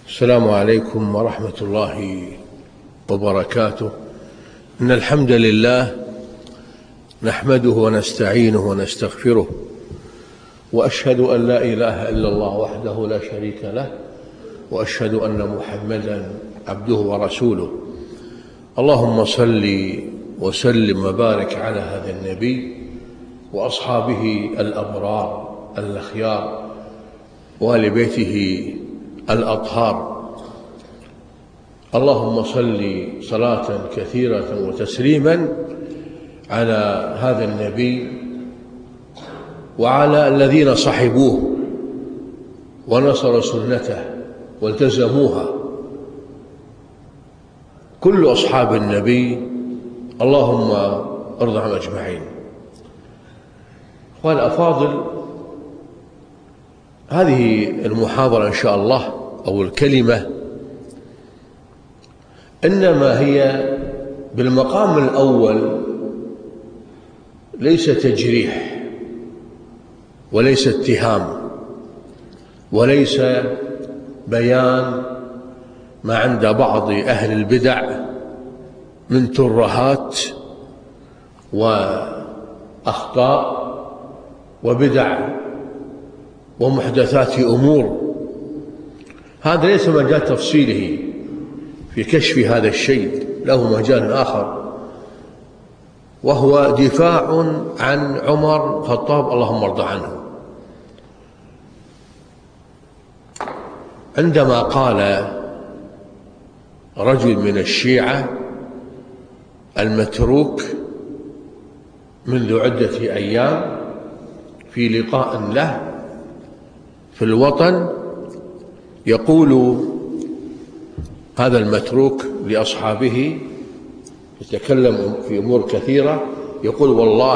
السلام عليكم ورحمة الله وبركاته. إن الحمد لله نحمده ونستعينه ونستغفره، وأشهد أن لا إله إلا الله وحده لا شريك له، وأشهد أن محمدا عبده ورسوله. اللهم صل وسلم وبارك على هذا النبي وأصحابه الأبرار الأخيار وآل بيته الأطهار. اللهم صل صلاة كثيرة وتسليما على هذا النبي وعلى الذين صحبوه ونصروا سنته والتزموها، كل أصحاب النبي، اللهم ارض عنهم أجمعين. أخوان الأفاضل، هذه المحاضرة إن شاء الله أو الكلمة إنما هي بالمقام الأول ليس تجريح وليس اتهام وليس بيان ما عند بعض أهل البدع من ترهات وأخطاء وبدع ومحدثات أمور. هذا ليس مجال تفصيله في كشف هذا الشيء، له مجال آخر، وهو دفاع عن عمر الخطاب اللهم ارض عنه. عندما قال رجل من الشيعة المتروك منذ عدة أيام في لقاء له في الوطن، يقول هذا المتروك لأصحابه، يتكلم في أمور كثيرة، يقول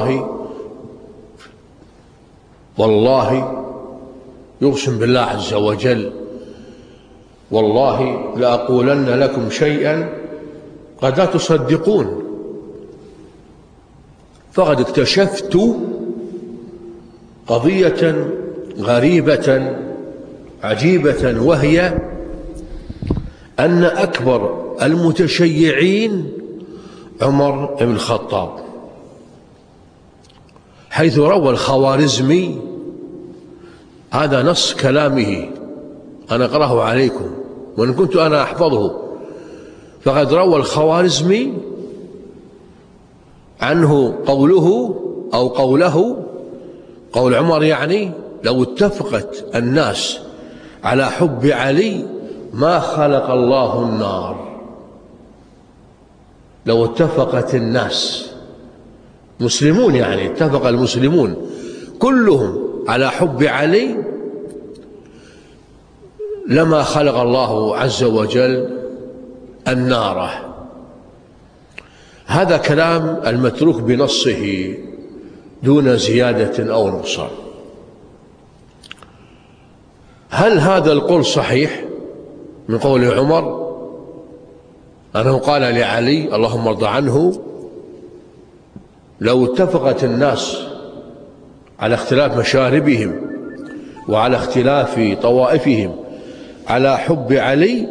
والله يقسم بالله عز وجل، والله لأقولن لكم شيئا قد لا تصدقون، فقد اكتشفت قضية غريبة عجيبة، وهي أن أكبر المتشيعين عمر بن الخطاب، حيث روى الخوارزمي، هذا نص كلامه، أنا أقرأه عليكم وإن كنت أنا أحفظه، فقد روى الخوارزمي عنه قول عمر، يعني لو اتفقت الناس على حب علي ما خلق الله النار. لو اتفقت الناس، مسلمون يعني، اتفق المسلمون كلهم على حب علي لما خلق الله عز وجل النار. هذا كلام المتروك بنصه دون زيادة أو نقصان. هل هذا القول صحيح من قول عمر أنه قال لعلي اللهم ارض عنه لو اتفقت الناس على اختلاف مشاربهم وعلى اختلاف طوائفهم على حب علي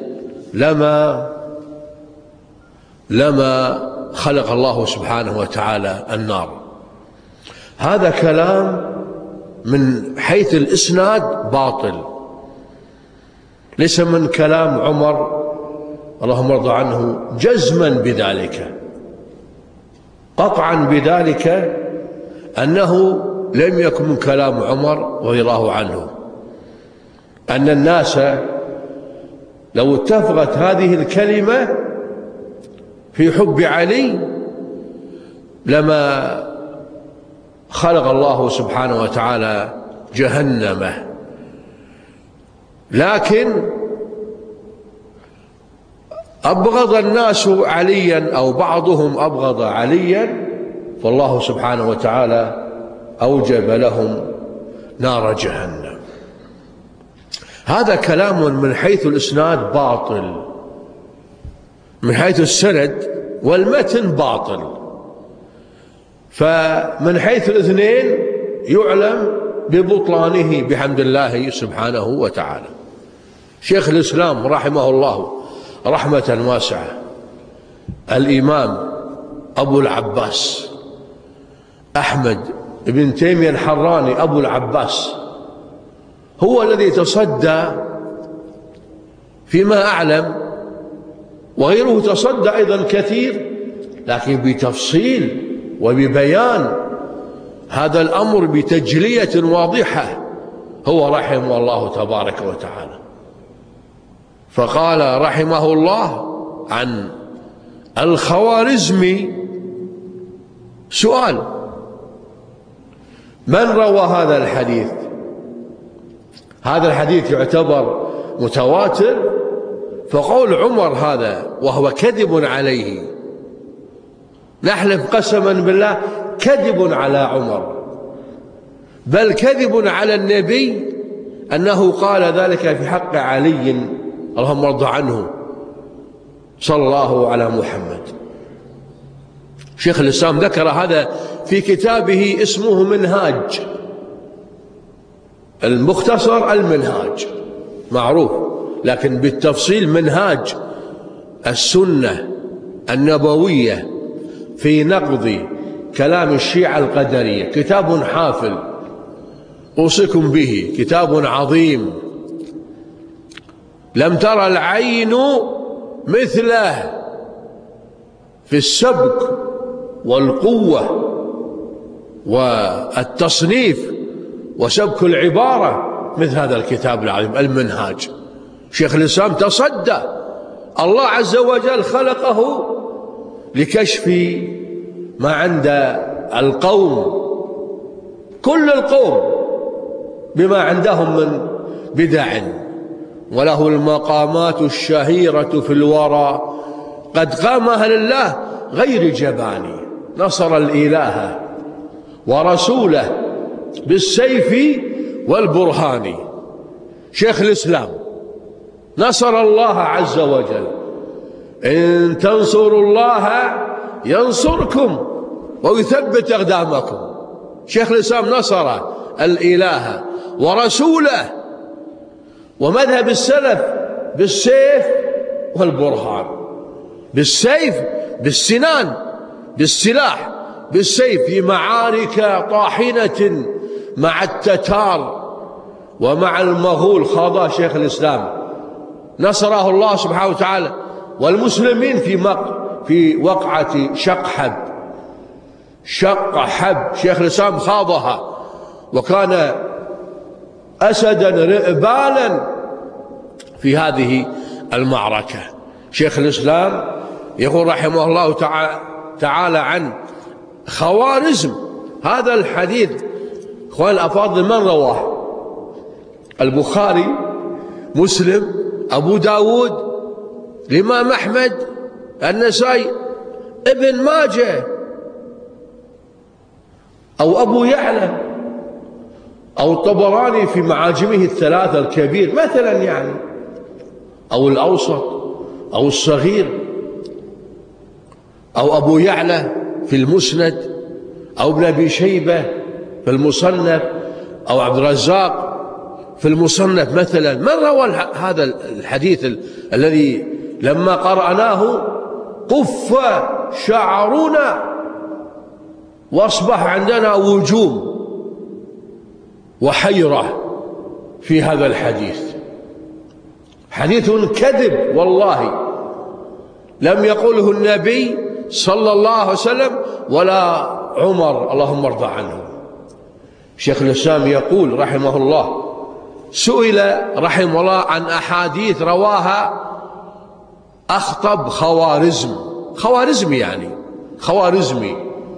لما خلق الله سبحانه وتعالى النار؟ هذا كلام من حيث الإسناد باطل، ليس من كلام عمر اللهم ارض عنه جزما بذلك، قطعا بذلك، أنه لم يكن من كلام عمر رضي الله عنه، أن الناس لو اتفقت هذه الكلمة في حب علي لما خلق الله سبحانه وتعالى جهنم. لكن أبغض الناس عليا أو بعضهم أبغض عليا، فالله سبحانه وتعالى أوجب لهم نار جهنم. هذا كلام من حيث الإسناد باطل، من حيث السند والمتن باطل، فمن حيث الاثنين يعلم ببطلانه بحمد الله سبحانه وتعالى. شيخ الإسلام رحمه الله رحمة واسعة الإمام أبو العباس أحمد بن تيمية الحراني أبو العباس هو الذي تصدى فيما أعلم، وغيره تصدى أيضا كثير، لكن بتفصيل وببيان هذا الأمر بتجلية واضحة، هو رحمه الله تبارك وتعالى. فقال رحمه الله عن الخوارزمي سؤال: من روى هذا الحديث؟ هذا الحديث يعتبر متواتر، فقول عمر هذا وهو كذب عليه، نحلف قسما بالله كذب على عمر، بل كذب على النبي أنه قال ذلك في حق علي اللهم ارض عنه صلى الله على محمد. شيخ الإسلام ذكر هذا في كتابه اسمه منهاج، المختصر المنهاج معروف، لكن بالتفصيل منهاج السنة النبوية في نقض كلام الشيعة القدرية، كتاب حافل أوصيكم به، كتاب عظيم لم ترى العين مثله في السبك والقوة والتصنيف وسبك العبارة مثل هذا الكتاب العظيم المنهاج. شيخ الإسلام تصدى، الله عز وجل خلقه لكشف ما عند القوم، كل القوم بما عندهم من بدع، وله المقامات الشهيرة في الورى قد قامها لله غير جباني، نصر الإله ورسوله بالسيف والبرهان. شيخ الإسلام نصر الله عز وجل، إن تنصروا الله ينصركم ويثبت أقدامكم. شيخ الإسلام نصر الإله ورسوله، ومذهب السلف بالسيف والبرهان، بالسيف بالسنان بالسلاح، بالسيف في معارك طاحنة مع التتار ومع المغول خاضها شيخ الإسلام، نصره الله سبحانه وتعالى، والمسلمين في وقعة شقحب شيخ الإسلام خاضها، وكان أسدا رئبالا في هذه المعركة. شيخ الإسلام يقول رحمه الله تعالى عن خوارزم هذا الحديث. اخوان الأفاضل، من رواه؟ البخاري، مسلم، أبو داود، الإمام أحمد، النسائي، ابن ماجه، أو أبو يعلى، أو الطبراني في معاجمه الثلاثة الكبير مثلا يعني، أو الأوسط أو الصغير، أو أبو يعلى في المسند، أو ابن أبي شيبة في المصنف، أو عبد الرزاق في المصنف مثلا. من روى هذا الحديث الذي لما قرأناه قف شعرنا وأصبح عندنا وجوم وحيرة في هذا الحديث؟ حديث كذب والله، لم يقله النبي صلى الله عليه وسلم ولا عمر اللهم ارضى عنه. شيخ الإسلام يقول رحمه الله، سئل رحمه الله عن أحاديث رواها أخطب خوارزمي يعني خوارزمي.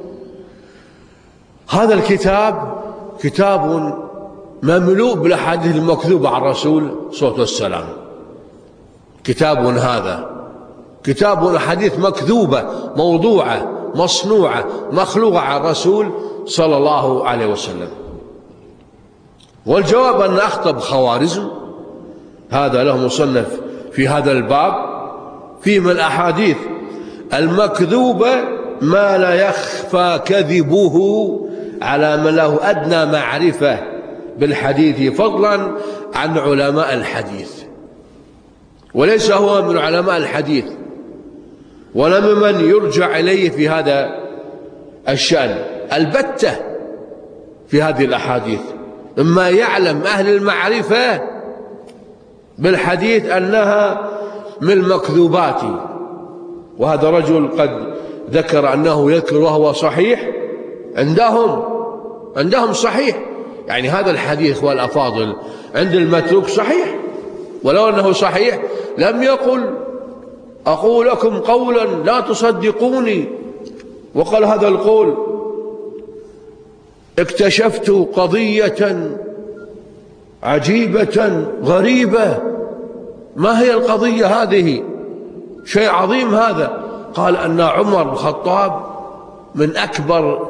هذا الكتاب كتاب مملوء بالأحاديث المكذوبة عن الرسول صلى الله عليه وسلم. كتاب هذا كتاب أحاديث مكذوبة موضوعة مصنوعة مخلوقة عن الرسول صلى الله عليه وسلم. والجواب أن أخطب خوارزم هذا له مصنف في هذا الباب، فيه من الأحاديث المكذوبة ما لا يخفى كذبه على من له أدنى معرفة بالحديث فضلا عن علماء الحديث. وليس هو من علماء الحديث ولا ممن يرجع إليه في هذا الشأن البتة في هذه الأحاديث. مما يعلم أهل المعرفة بالحديث أنها من المكذوبات، وهذا رجل قد ذكر أنه يذكر وهو صحيح عندهم صحيح، يعني هذا الحديث والأفاضل عند المتروك صحيح، ولو أنه صحيح لم يقل أقول لكم قولا لا تصدقوني، وقال هذا القول اكتشفت قضية عجيبة غريبة. ما هي القضية هذه؟ شيء عظيم هذا. قال أن عمر بن الخطاب من أكبر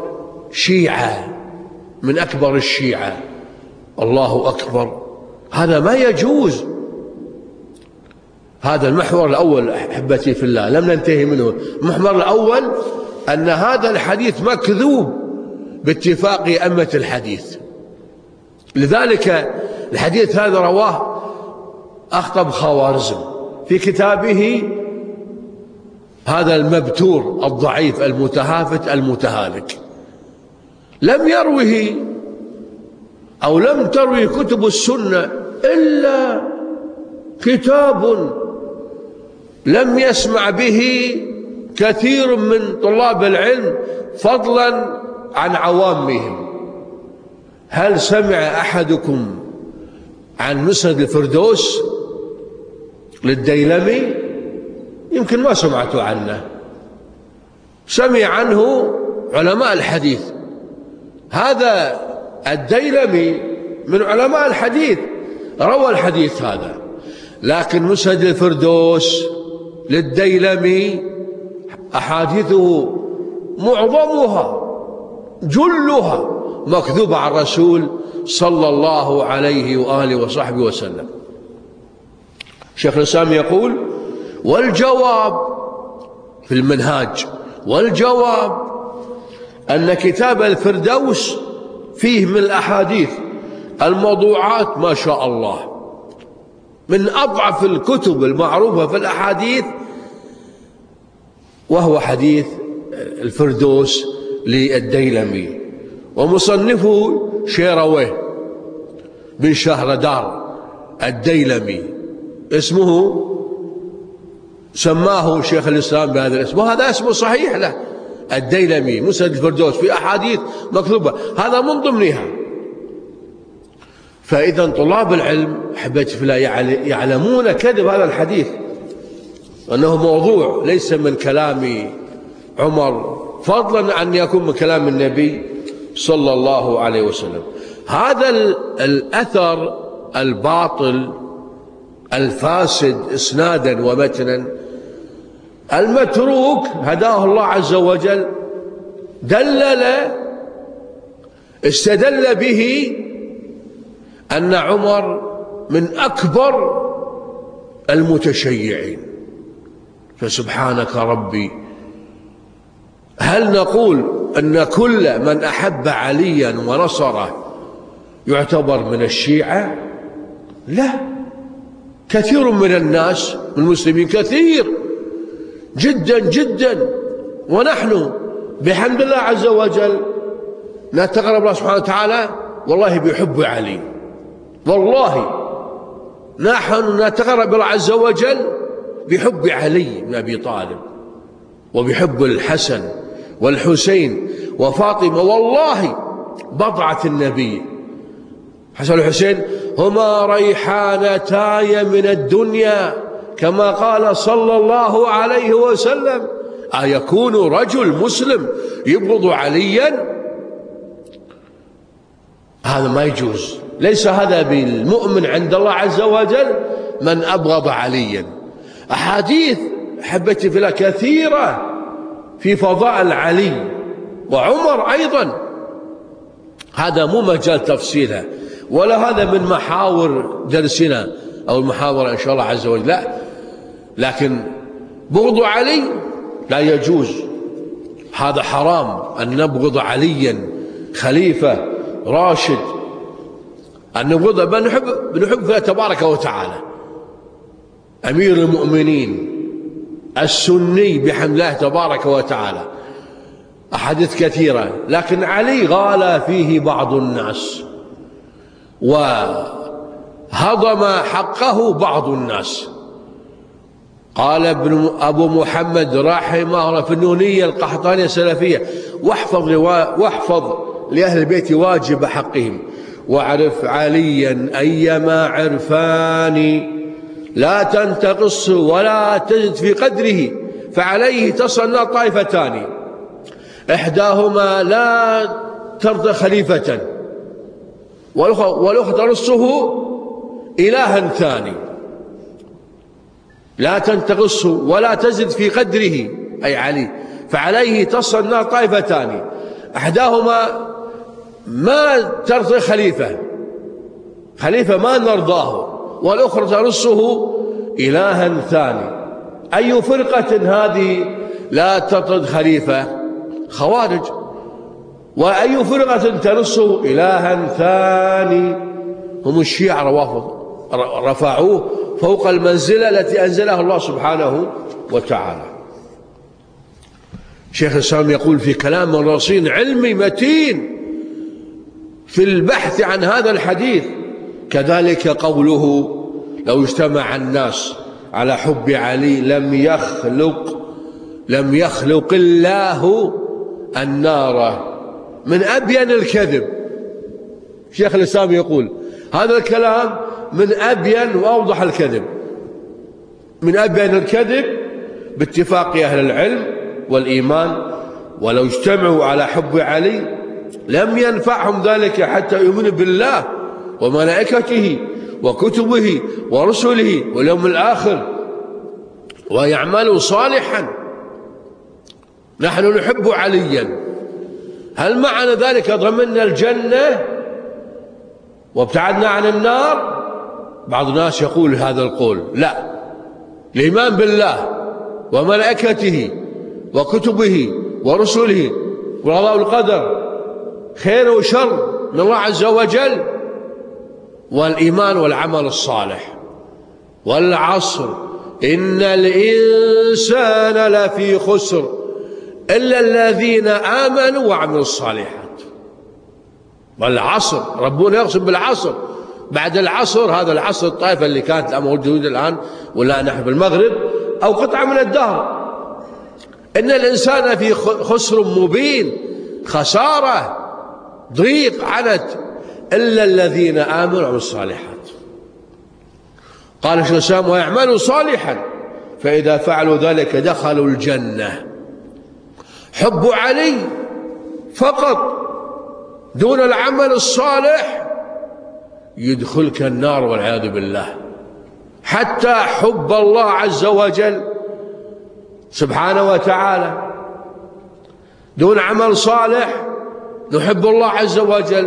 الشيعة. الله أكبر، هذا ما يجوز. هذا المحور الأول أحبتي في الله، لم ننتهي منه. المحور الأول أن هذا الحديث مكذوب باتفاق أئمة الحديث. لذلك الحديث هذا رواه أخطب خوارزم في كتابه هذا المبتور الضعيف المتهافت المتهالك. لم يروه أو لم تروي كتب السنة إلا كتاب لم يسمع به كثير من طلاب العلم فضلا عن عوامهم. هل سمع أحدكم عن مسند الفردوس للديلمي؟ يمكن ما سمعتوا عنه، سمع عنه علماء الحديث. هذا الديلمي من علماء الحديث، روى الحديث هذا، لكن مسند الفردوس للديلمي أحاديثه معظمها جلها مكذوبة عن الرسول صلى الله عليه وآله وصحبه وسلم. شيخ الإسلام يقول: والجواب في المنهاج، والجواب أن كتاب الفردوس فيه من الأحاديث الموضوعات ما شاء الله، من أضعف الكتب المعروفة في الأحاديث، وهو حديث الفردوس للديلمي. ومصنفه شيرويه بن شهردار الديلمي، اسمه سماه شيخ الإسلام بهذا الاسم، وهذا اسمه صحيح له، الديلمي مسند الفردوس، في أحاديث مكتوبة، هذا من ضمنها. فإذا طلاب العلم أحبتي في الله يعلمون كذب هذا الحديث، أنه موضوع ليس من كلام عمر، فضلا عن يكون من كلام النبي صلى الله عليه وسلم. هذا الأثر الباطل الفاسد إسنادا ومتنا المتروك هداه الله عز وجل، استدل به أن عمر من أكبر المتشيعين. فسبحانك ربي، هل نقول أن كل من أحب عليا ونصره يعتبر من الشيعة؟ لا، كثير من الناس من المسلمين، كثير جدا جدا، ونحن بحمد الله عز وجل نتقرب الله سبحانه وتعالى والله بحب علي، والله نحن نتقرب الله عز وجل بحب علي بن أبي طالب، وبحب الحسن والحسين وفاطمة، والله بضعة النبي حسن والحسين هما ريحانتاي من الدنيا، كما قال صلى الله عليه وسلم: أيكون رجل مسلم يبغض عليا؟ هذا ما يجوز، ليس هذا بالمؤمن عند الله عز وجل من أبغض عليا. أحاديث حبتي في الله كثيرة في فضائل علي وعمر أيضا، هذا مو مجال تفصيلها، ولا هذا من محاور درسنا أو المحاورة إن شاء الله عز وجل، لا، لكن بغض علي لا يجوز، هذا حرام أن نبغض عليا خليفة راشد، أن نبغض، بنحب الله تبارك وتعالى. أمير المؤمنين السني بحمد الله تبارك وتعالى، أحاديث كثيرة، لكن علي غالى فيه بعض الناس وهضم حقه بعض الناس. قال أبو محمد رحمه الله في النونية القحطانية السلفية: واحفظ لأهل البيت واجب حقهم، واعرف عليا أيما عرفان، لا تنتقص ولا تزد في قدره، فعليه تصنع طائفتان، إحداهما لا ترضى خليفة والأخرى ترصه إلها ثاني. لا تنتقص ولا تزد في قدره أي علي، فعليه تصنع طائفتان، إحداهما ما ترضي خليفة ما نرضاه، والأخرى ترصه إلها ثاني. أي فرقة هذه لا ترضي خليفة؟ خوارج. وأي فرقة ترصه إلها ثاني؟ هم الشيعة الروافض، رفعوه فوق المنزلة التي أنزلها الله سبحانه وتعالى. شيخ الإسلام يقول في كلام رصين علمي متين في البحث عن هذا الحديث: كذلك قوله: لو اجتمع الناس على حب علي لم يخلق الله النار. من أبين الكذب. شيخ الإسلام يقول هذا الكلام من أبين وأوضح الكذب، من أبين الكذب باتفاق أهل العلم والإيمان. ولو اجتمعوا على حب علي لم ينفعهم ذلك حتى يؤمنوا بالله وملائكته وكتبه ورسله واليوم الآخر ويعملوا صالحا. نحن نحب عليا، هل معنى ذلك ضمننا الجنة وابتعدنا عن النار؟ بعض الناس يقول هذا القول. لا، الإيمان بالله وملائكته وكتبه ورسله والقضاء والقدر خير وشر من الله عز وجل، والإيمان والعمل الصالح. والعصر إن الإنسان لفي خسر إلا الذين آمنوا وعملوا الصالحات. والعصر ربنا يقسم بالعصر، بعد العصر هذا العصر الطائفة اللي كانت موجودة الآن ولا نحن في المغرب أو قطعة من الدهر. إن الإنسان في خسر مبين، خسارة، ضيق، عنت، إلا الذين آمنوا وعملوا الصالحات. قال الشيخ الإسلام: ويعملوا صالحا فإذا فعلوا ذلك دخلوا الجنة. حب علي فقط دون العمل الصالح يدخلك النار والعياذ بالله. حتى حب الله عز وجل سبحانه وتعالى دون عمل صالح نحب الله عز وجل،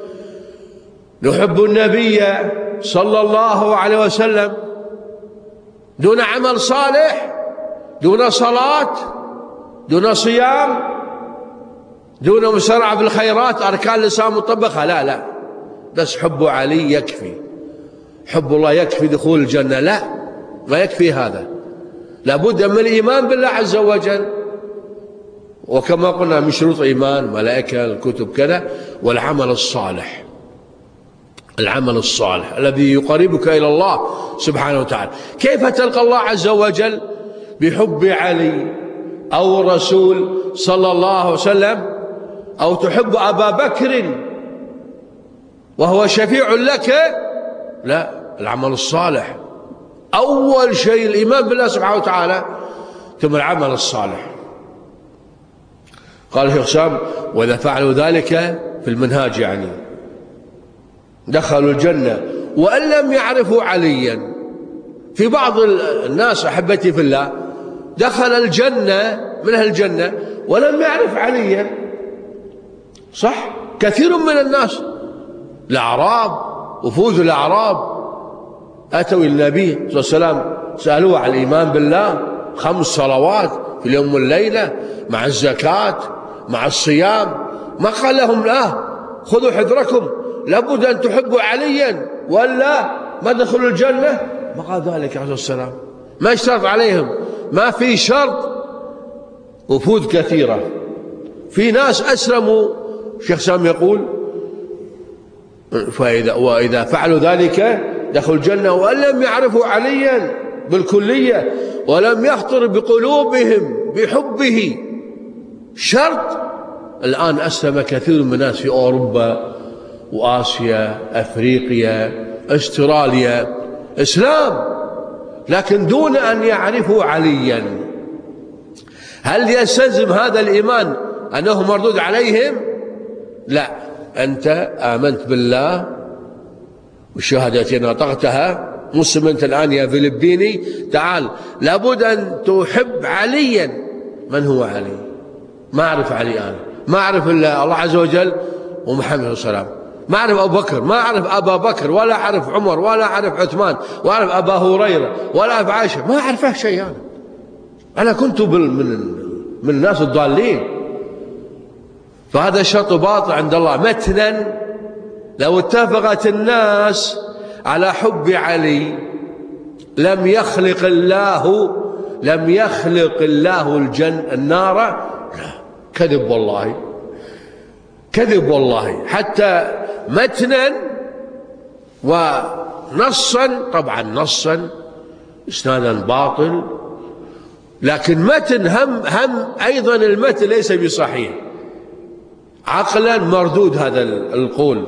نحب النبي صلى الله عليه وسلم، دون عمل صالح، دون صلاة، دون صيام، دون مسارعة في الخيرات، أركان الإسلام مطبقة، لا، بس حب علي يكفي، حب الله يكفي دخول الجنة. لا، ما يكفي هذا، لابد من الإيمان بالله عز وجل، وكما قلنا من شروط إيمان ملائكة الكتب كذا، والعمل الصالح، العمل الصالح الذي يقربك إلى الله سبحانه وتعالى. كيف تلقى الله عز وجل؟ بحب علي أو الرسول صلى الله عليه وسلم، أو تحب أبا بكر وهو شفيع لك؟ لا، العمل الصالح أول شيء، الإيمان بالله سبحانه وتعالى، ثم العمل الصالح. قال الشيخ سام: وإذا فعلوا ذلك في المنهاج يعني دخلوا الجنة وإن لم يعرفوا عليا. في بعض الناس أحبتي في الله دخل الجنة من أهل الجنة ولم يعرف عليا، صح؟ كثير من الناس، الأعراب، وفود الأعراب أتوا إلى النبي صلى الله عليه وسلم سألوه عن الإيمان بالله، 5 صلوات في اليوم والليلة، مع الزكاة، مع الصيام. ما قال لهم لا، خذوا حذركم، لابد أن تحبوا عليا ولا ما تدخلوا الجنة. ما قال ذلك عليه الصلاة والسلام. ما اشترط عليهم، ما في شرط، وفود كثيرة. في ناس أسلموا شيخ سام يقول وإذا فعلوا ذلك دخلوا الجنة وأن لم يعرفوا عليا بالكلية ولم يخطر بقلوبهم بحبه شرط. الآن أسلم كثير من الناس في أوروبا وآسيا أفريقيا أستراليا إسلام، لكن دون أن يعرفوا عليا. هل يستلزم هذا الإيمان أنه مردود عليهم؟ لا، أنت آمنت بالله والشهادتين نطقتها، مسلم أنت الآن يا فلبيني، تعال لابد أن تحب عليا. من هو علي؟ ما أعرف علي، أنا ما أعرف إلا الله عز وجل ومحمد صلى الله عليه وسلم، ما أعرف أبو بكر، ما أعرف أبا بكر، ولا أعرف عمر، ولا أعرف عثمان، ولا أعرف أبا هريرة، ولا أعرف عائشة، ما أعرفه شيء. أنا كنت من الناس الضالين. فهذا الشرط باطل عند الله. متنا لو اتفقت الناس على حب علي لم يخلق الله النار. لا، كذب والله، كذب والله. حتى متنا ونصا، طبعا نصا اسنادا باطل، لكن متن هم أيضا المتن ليس بصحيح، عقلا مردود هذا القول.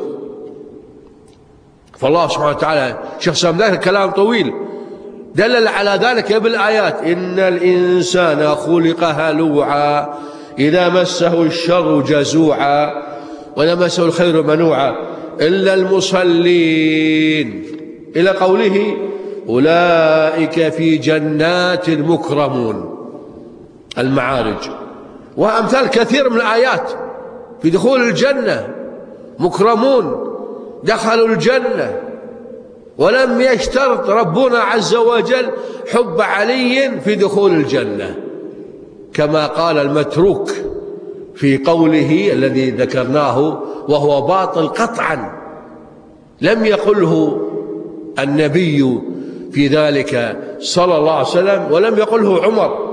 فالله سبحانه وتعالى شخصا ذلك كلام طويل دلل على ذلك بالآيات: إن الإنسان خلق هلوعا إذا مسه الشر جزوعا وإذا مسه الخير منوعا إلا المصلين، إلى قوله: أولئك في جنات مكرمون. المعارج. وأمثال كثير من الآيات في دخول الجنة. مكرمون دخلوا الجنة ولم يشترط ربنا عز وجل حب علي في دخول الجنة، كما قال المتروك في قوله الذي ذكرناه وهو باطل قطعا. لم يقله النبي في ذلك صلى الله عليه وسلم، ولم يقله عمر.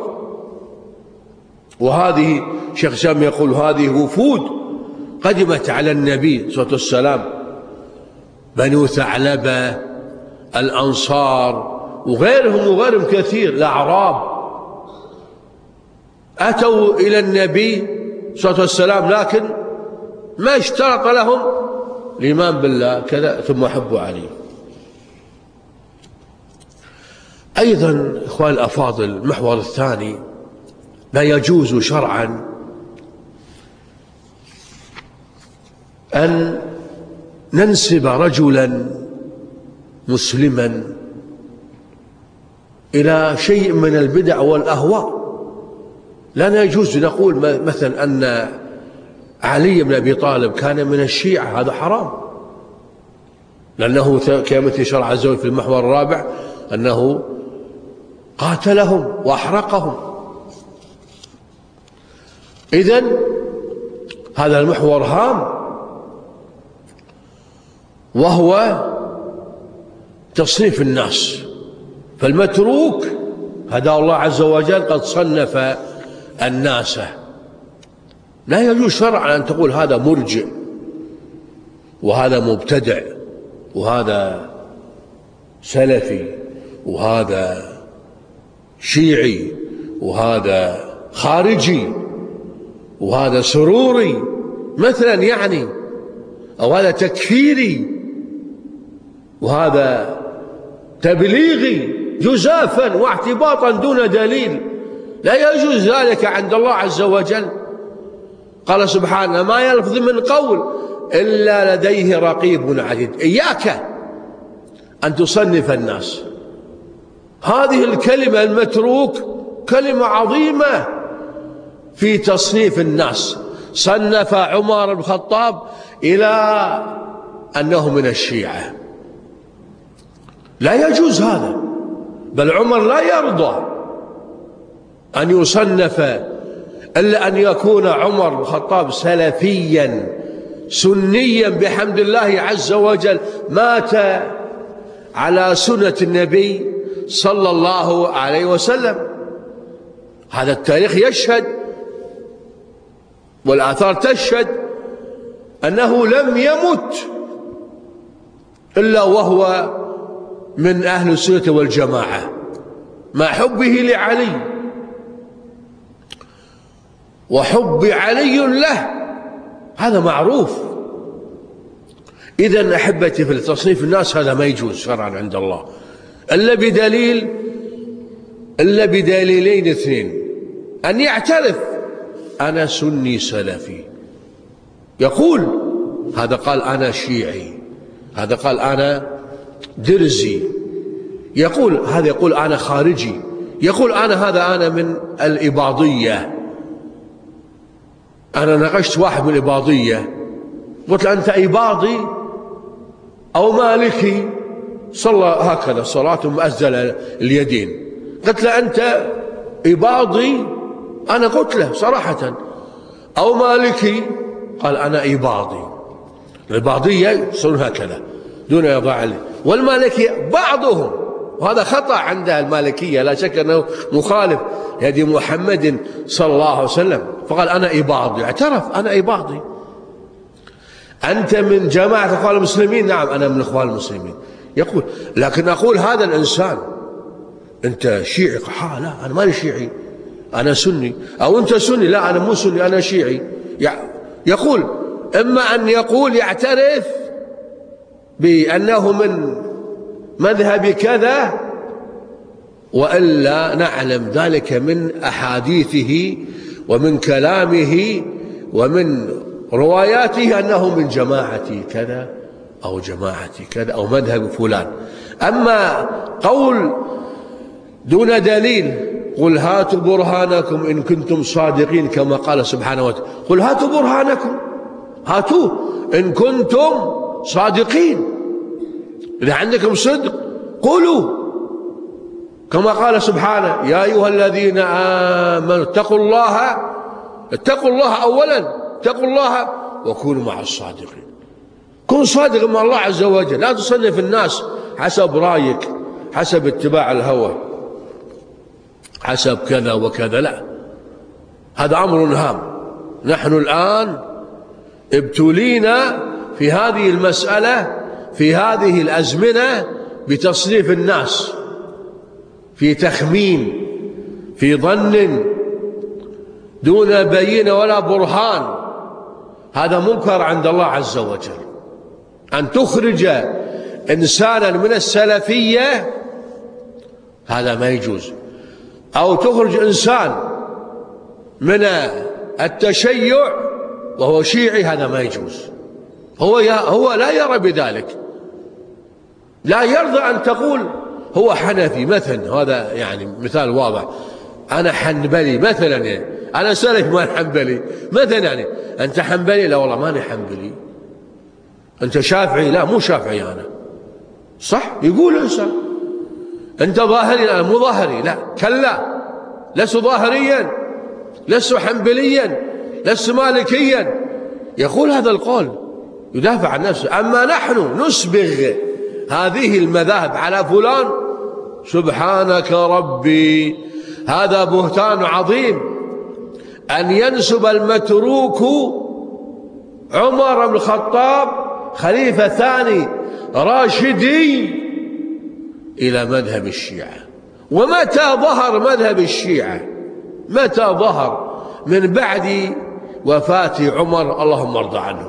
وهذه شيخ سام يقول هذه وفود قدمت على النبي صلى الله عليه وسلم، بنو ثعلبة، الأنصار، وغيرهم كثير، الأعراب أتوا إلى النبي صلى الله عليه وسلم، لكن ما اشترط لهم الإيمان بالله كذا ثم حبوا عليه. أيضا إخوان الأفاضل، المحور الثاني: لا يجوز شرعا أن ننسب رجلا مسلما إلى شيء من البدع والأهواء. لا يجوز نقول مثلا أن علي بن أبي طالب كان من الشيعة، هذا حرام، لأنه كما شرع عز وجل في المحور الرابع أنه قاتلهم وأحرقهم. إذن هذا المحور هام، وهو تصنيف الناس. فالمتروك هداه الله عز وجل قد صنف الناس. لا يجوز شرعا أن تقول هذا مرجئ وهذا مبتدع وهذا سلفي وهذا شيعي وهذا خارجي وهذا سروري مثلا، يعني، أو هذا تكفيري وهذا تبليغي جزافا واعتباطا دون دليل. لا يجوز ذلك عند الله عز وجل. قال سبحانه: ما يلفظ من قول إلا لديه رقيب عتيد. إياك أن تصنف الناس. هذه الكلمة المتروك كلمة عظيمة في تصنيف الناس. صنف عمر بن الخطاب إلى أنه من الشيعة. لا يجوز هذا، بل عمر لا يرضى أن يصنف إلا أن يكون عمر بن الخطاب سلفيا سنيا بحمد الله عز وجل، مات على سنة النبي صلى الله عليه وسلم. هذا التاريخ يشهد والآثار تشهد أنه لم يمت إلا وهو من أهل السنة والجماعة مع حبه لعلي وحب علي له، هذا معروف. إذن أحبتي في تصنيف الناس هذا ما يجوز شرعا عند الله إلا بدليلين اثنين: أن يعترف أنا سني سلفي، يقول هذا قال أنا شيعي، هذا قال أنا درزي، هذا يقول أنا خارجي، يقول أنا من الإباضية. أنا ناقشت واحد من الإباضية قلت له أنت إباضي أو مالكي؟ صلى هكذا صلاة مؤزل اليدين. قلت له أنت إباضي؟ أنا قلت له صراحة أو مالكي؟ قال أنا إباضي. الإباضية يصيرون هكذا دون يضع له، والمالكية بعضهم، وهذا خطأ عند المالكية لا شك أنه مخالف هدي محمد صلى الله عليه وسلم، فقال أنا إباضي، اعترف أنا إباضي. أنت من جماعة إخوان المسلمين؟ نعم أنا من إخوان المسلمين. يقول لكن أقول هذا الإنسان أنت شيعي؟ لا أنا ماني شيعي، أنا سني. أو أنت سني؟ لا أنا مو سني أنا شيعي. يقول إما أن يقول يعترف بأنه من مذهب كذا، وإلا نعلم ذلك من أحاديثه ومن كلامه ومن رواياته أنه من جماعة كذا أو جماعة كذا أو مذهب فلان. أما قول دون دليل، قل هاتوا برهانكم إن كنتم صادقين كما قال سبحانه وتعالى، قل هاتوا برهانكم، هاتوا إن كنتم صادقين، إذا عندكم صدق قولوا كما قال سبحانه يا أيها الذين آمنوا اتقوا الله أولا، اتقوا الله وكونوا مع الصادقين. كن صادق مع الله عز وجل، لا تصنف الناس حسب رأيك، حسب اتباع الهوى، حسب كذا وكذا، لا، هذا أمر هام. نحن الآن ابتلينا في هذه المسألة في هذه الأزمنة بتصنيف الناس في تخمين، في ظن دون بينة ولا برهان. هذا منكر عند الله عز وجل. أن تخرج إنسانا من السلفية هذا ما يجوز، أو تخرج إنسان من التشيع وهو شيعي، هذا ما يجوز. هو لا يرى بذلك، لا يرضى أن تقول هو حنفي مثلا، هذا يعني مثال واضح. أنا حنبلي مثلا، يعني أنا سلفي ما حنبلي مثلا، يعني أنت حنبلي؟ لا والله ماني حنبلي. أنت شافعي؟ لا مو شافعي أنا. صح يقول إنسان أنت ظاهري؟ أنا مو ظاهري. لا كلا، لست ظاهريا، لست حنبليا، لست مالكيا. يقول هذا القول يدافع عن نفسه. أما نحن نسبغ هذه المذاهب على فلان، سبحانك ربي، هذا بهتان عظيم. أن ينسب المتروك عمر بن الخطاب خليفة ثاني راشدي إلى مذهب الشيعة. ومتى ظهر مذهب الشيعة؟ متى ظهر؟ من بعد وفاة عمر، اللهم ارضى عنه.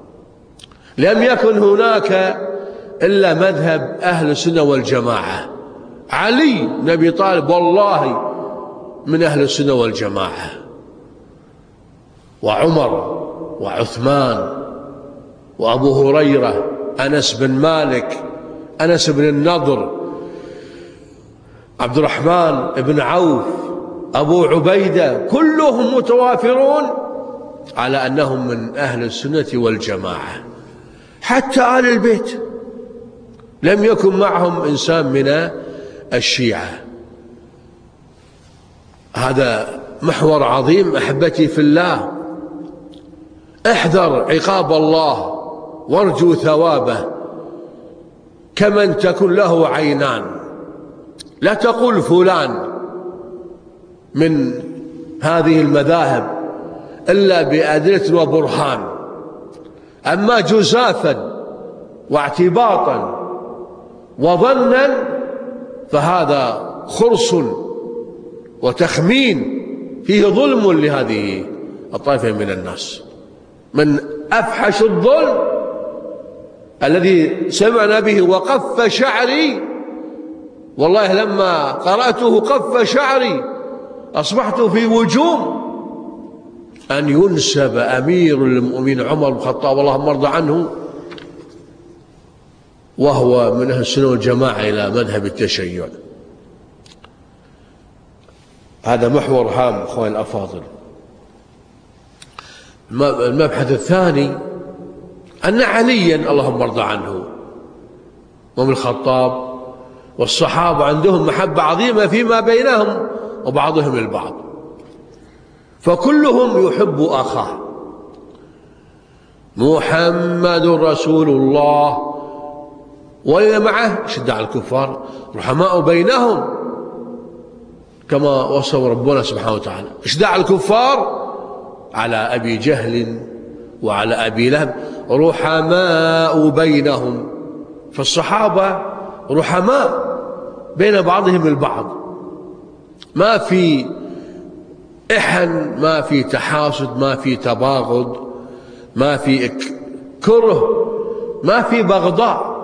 لم يكن هناك إلا مذهب أهل السنة والجماعة. علي بن أبي طالب والله من أهل السنة والجماعة، وعمر وعثمان وأبو هريرة، أنس بن مالك، أنس بن النضر، عبد الرحمن بن عوف، أبو عبيدة، كلهم متوافرون على أنهم من أهل السنة والجماعة. حتى آل البيت لم يكن معهم إنسان من الشيعة. هذا محور عظيم أحبتي في الله. احذر عقاب الله وارجو ثوابه. كمن تكن له عينان لا تقول فلان من هذه المذاهب إلا بأدلة وبرهان، أما جزافا واعتباطا وظنا فهذا خرص وتخمين فيه ظلم لهذه الطائفة من الناس. من أفحش الظلم الذي سمعنا به وقف شعري، والله لما قرأته قف شعري أصبحت في وجوم، أن ينسب أمير المؤمنين عمر بن الخطاب اللهم ارضى عنه وهو من أهل السنة والجماعة إلى مذهب التشيع. هذا محور هام أخواني الأفاضل. المبحث الثاني أن عليا اللهم ارضى عنه وابن الخطاب والصحابة عندهم محبة عظيمة فيما بينهم وبعضهم البعض، فكلهم يحب أخاه. محمد رسول الله والذين معه شدة على الكفار رحماء بينهم، كما وصف ربنا سبحانه وتعالى. شدة على الكفار على أبي جهل وعلى أبي لهب رحماء بينهم، فالصحابة رحماء بين بعضهم البعض، ما في إحن، ما في تحاسد، ما في تباغض، ما في كره، ما في بغضاء،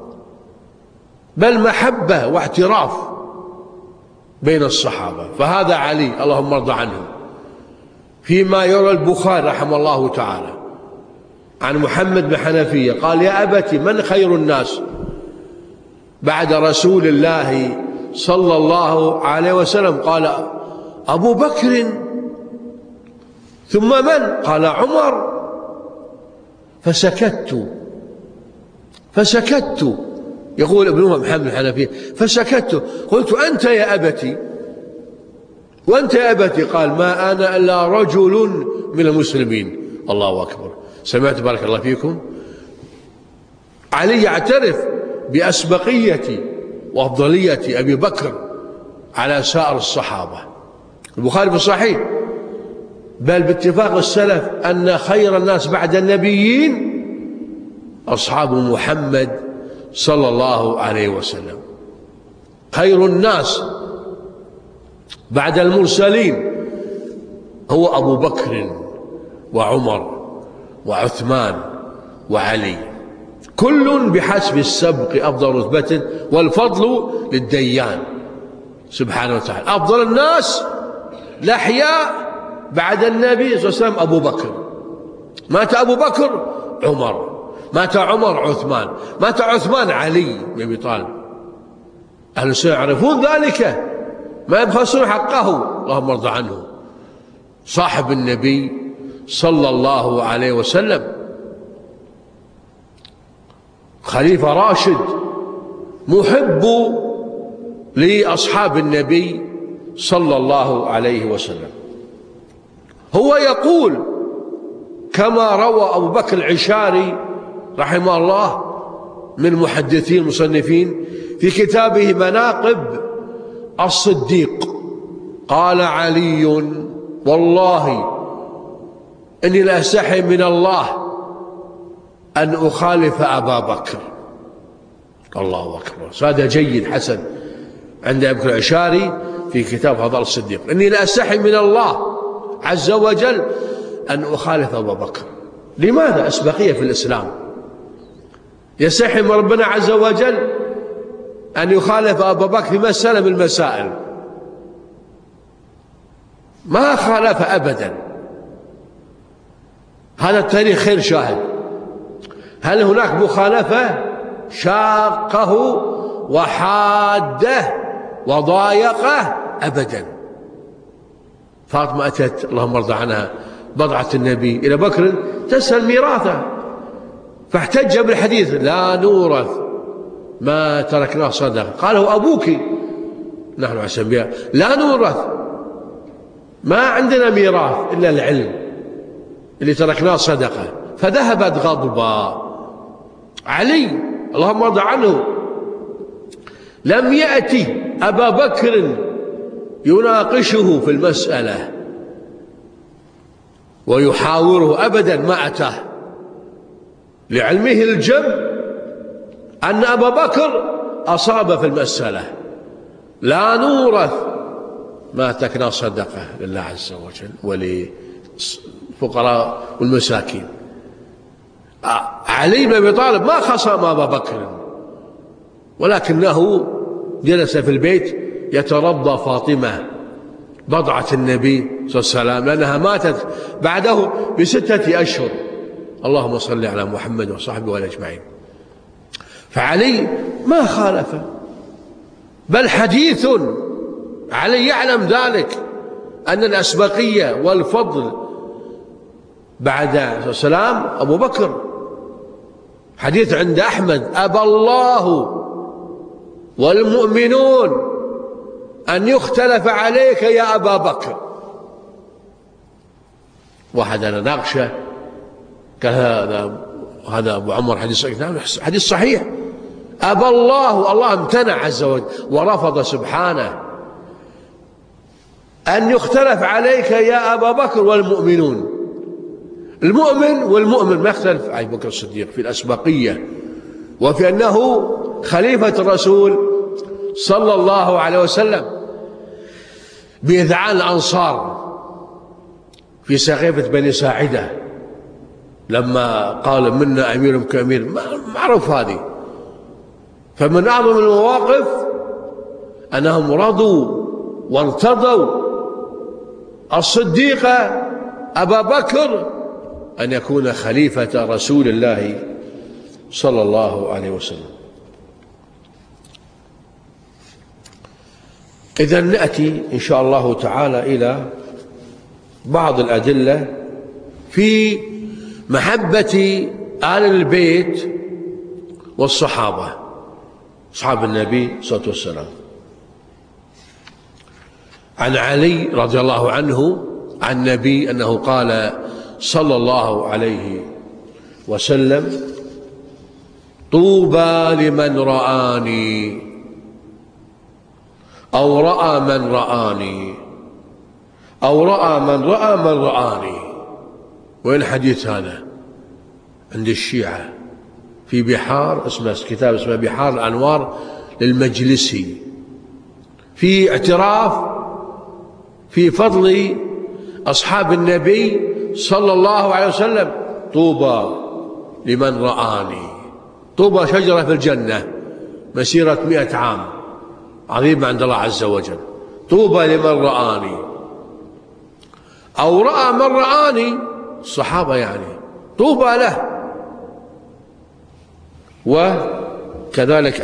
بل محبة واعتراف بين الصحابة. فهذا علي اللهم ارضى عنه، فيما يروى البخاري رحمه الله تعالى عن محمد بن حنفية قال: يا أبت من خير الناس بعد رسول الله صلى الله عليه وسلم؟ قال: أبو بكر. ثم من؟ قال: عمر. فسكت يقول ابن محمد بن حنفية فسكت، قلت: أنت يا أبتي وأنت يا أبتي؟ قال: ما أنا إلا رجل من المسلمين. الله أكبر. سمعت بارك الله فيكم؟ علي يعترف بأسبقية وأفضلية أبي بكر على سائر الصحابة. البخاري في الصحيح: بل باتفاق السلف أن خير الناس بعد النبيين أصحاب محمد صلى الله عليه وسلم. خير الناس بعد المرسلين هو أبو بكر وعمر وعثمان وعلي، كل بحسب السبق أفضل رتبة والفضل للديان سبحانه وتعالى. أفضل الناس الأحياء بعد النبي صلى الله عليه وسلم أبو بكر، مات أبو بكر عمر، مات عمر عثمان، مات عثمان علي بن أبي طالب. أهل السنة يعرفون ذلك، ما يبخسون حقه اللهم ارضى عنه. صاحب النبي صلى الله عليه وسلم، خليفة راشد، محب لأصحاب النبي صلى الله عليه وسلم. هو يقول كما روى أبو بكر العشاري رحمه الله من المحدثين المصنفين في كتابه مناقب الصديق، قال علي: والله إني لأستحي من الله أن أخالف أبا بكر. الله أكبر. هذا جيد حسن عند أبو بكر العشاري في كتاب فضائل الصديق: إني لأستحي من الله عز وجل أن أخالف أبا بكر. لماذا؟ أسبقية في الإسلام. يستحي من ربنا عز وجل أن يخالف أبا بكر في مسألة من المسائل، ما خالف أبدا. هذا التاريخ خير شاهد. هل هناك مخالفة شاقه وحاده وضايقه؟ أبدا. فاطمة أتت اللهم ارضى عنها بضعة النبي إلى بكر تسأل ميراثه، فاحتج بالحديث: لا نورث ما تركناه صدقة. قال: هو أبوك، نحن عشان بها لا نورث، ما عندنا ميراث إلا العلم اللي تركناه صدقة. فذهبت غضبا. علي اللهم ارضى عنه لم يأتي أبا بكر يناقشه في المسألة ويحاوره أبدا ما أتاه، لعلمه الجم أن أبا بكر أصاب في المسألة. لا نورث ما تكنا صدقة لله عز وجل وللفقراء والمساكين. علي بن أبي طالب ما خصم أبا بكر، ولكنه جلس في البيت يترضى فاطمة بضعة النبي صلى الله عليه وسلم، لأنها ماتت بعده ب6 أشهر. اللهم صل على محمد وصحبه والأجمعين. فعلي ما خالف، بل حديث علي يعلم ذلك أن الأسبقية والفضل بعد السلام أبو بكر. حديث عند أحمد: أبى الله والمؤمنون أن يختلف عليك يا أبا بكر. واحد أنا ناقشه قال هذا أبو عمر حديث صحيح. أبى الله امتنع عز وجل ورفض سبحانه أن يختلف عليك يا أبا بكر والمؤمنون. المؤمن والمؤمن ما يختلف عن أبي بكر الصديق في الأسبقية وفي أنه خليفة الرسول صلى الله عليه وسلم بإذعان الأنصار في سقيفة بني ساعدة لما قال منا أمير كأمير، معروف هذه. فمن أعظم المواقف أنهم رضوا وارتضوا الصديق أبا بكر أن يكون خليفة رسول الله صلى الله عليه وسلم. إذن نأتي إن شاء الله تعالى إلى بعض الأدلة في محبة آل البيت والصحابة أصحاب النبي صلى الله عليه وسلم. عن علي رضي الله عنه عن النبي أنه قال صلى الله عليه وسلم: طوبى لمن رآني أو رأى من رآني أو رأى من رأى من رآني. وين الحديث هذا؟ عند الشيعة في بحار، كتاب اسمه بحار الأنوار للمجلسي، في اعتراف في فضل أصحاب النبي صلى الله عليه وسلم. طوبى لمن رآني. طوبى شجرة في الجنة مسيرة 100 عام، عظيمة عند الله عز وجل. طوبى لمن رآني أو رأى من رآني، الصحابة يعني، طوبى له. وكذلك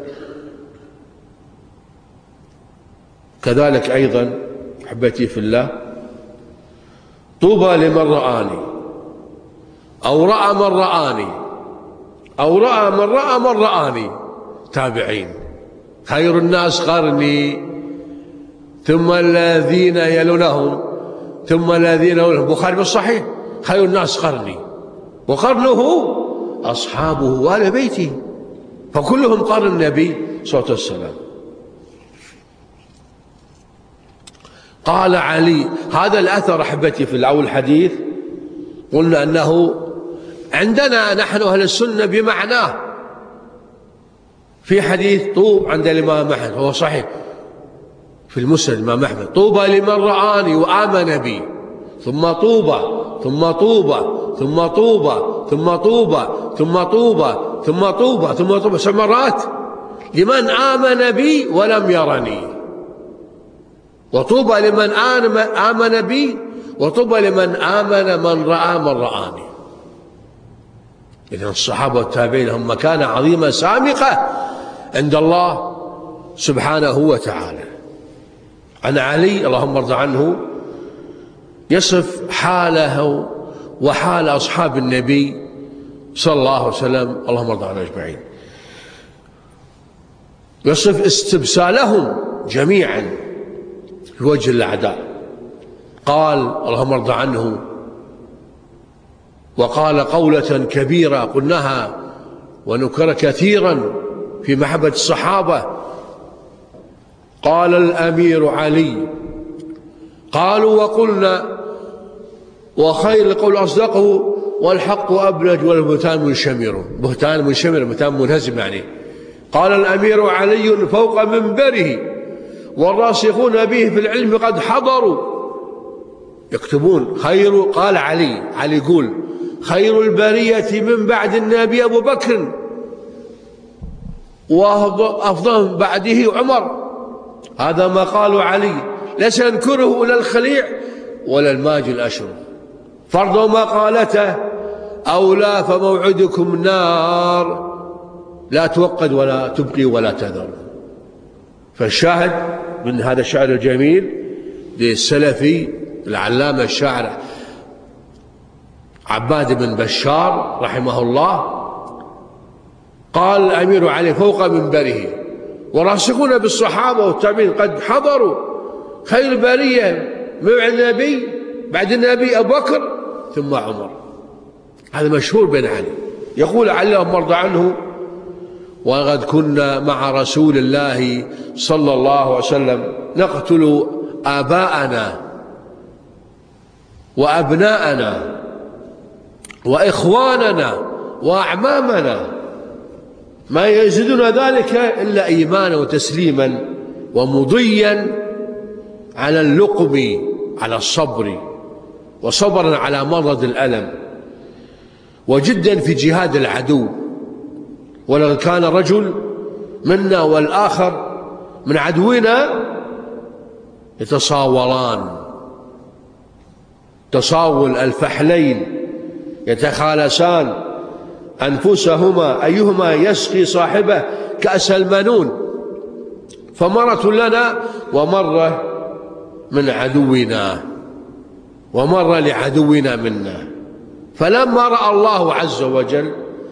أيضا أحبتي في الله: طوبى لمن رآني أو رأى من رآني أو رأى من رأى من رآني. تابعين: خير الناس قرني ثم الذين يلونهم ثم الذين يلونهم. البخاري بالصحيح: خير الناس قرني، وقرنه أصحابه وآل بيته، فكلهم قرن النبي صلى الله عليه وسلم. قال علي، هذا الأثر أحبتي في الأول الحديث قلنا أنه عندنا نحن أهل السنة بمعناه في حديث طوب عند الإمام أحمد، هو صحيح في المسند الإمام أحمد: طوبى لمن رآني وآمن بي، ثم طوبى ثم طوبى ثم طوبى ثم طوبى ثم طوبى ثم طوبى ثم طوبى 7 مرات لمن آمن بي ولم يرني، وطوبى لمن آمن بي، وطوبى لمن آمن من رأى من رآني. إذن الصحابة والتابعين لهم مكانة عظيمة سامقة عند الله سبحانه وتعالى. عن علي اللهم ارض عنه يصف حاله وحال أصحاب النبي صلى الله عليه وسلم، اللهم ارض عنهم أجمعين، يصف استبسالهم جميعا في وجه الأعداء. قال اللهم ارض عنه: وقال قولة كبيرة قلناها ونكر كثيرا في محبة الصحابة: قال الأمير علي. قالوا وقلنا وخير القول أصدقه والحق أبلج والبهتان منشمر. بهتان منشمر، بهتان منهزم يعني. قال الأمير علي فوق منبره والراسخون به في العلم قد حضروا يكتبون خير. قال علي يقول خير البرية من بعد النبي أبو بكر وأفضل بعده عمر. هذا ما قالوا علي، ليس ينكره ولا الخليع ولا الماجي الأشرف. فرضوا ما قالته أو لا فموعدكم نار لا توقد ولا تبقي ولا تذر. فالشاهد من هذا الشعر الجميل للسلفي العلامة الشاعر عباد بن بشار رحمه الله، قال الأمير علي فوق منبره وراسخون بالصحابة والتابعين قد حضروا خير البرية بعد النبي أبو بكر ثم عمر. هذا مشهور بين علي. يقول علي اللهم ارض عنه وقد كنا مع رسول الله صلى الله عليه وسلم نقتل آباءنا وأبناءنا وإخواننا وأعمامنا ما يزيدون ذلك إلا إيمانا وتسليما ومضيا على اللقم على الصبر وصبرا على مرض الألم وجدا في جهاد العدو. ولو كان رجل منا والآخر من عدونا يتصاوران تصاول الفحلين يتخالسان أنفسهما أيهما يسقي صاحبه كأس المنون، فمرة لنا ومرة من عدونا ومرة لعدونا منا. فلما رأى الله عز وجل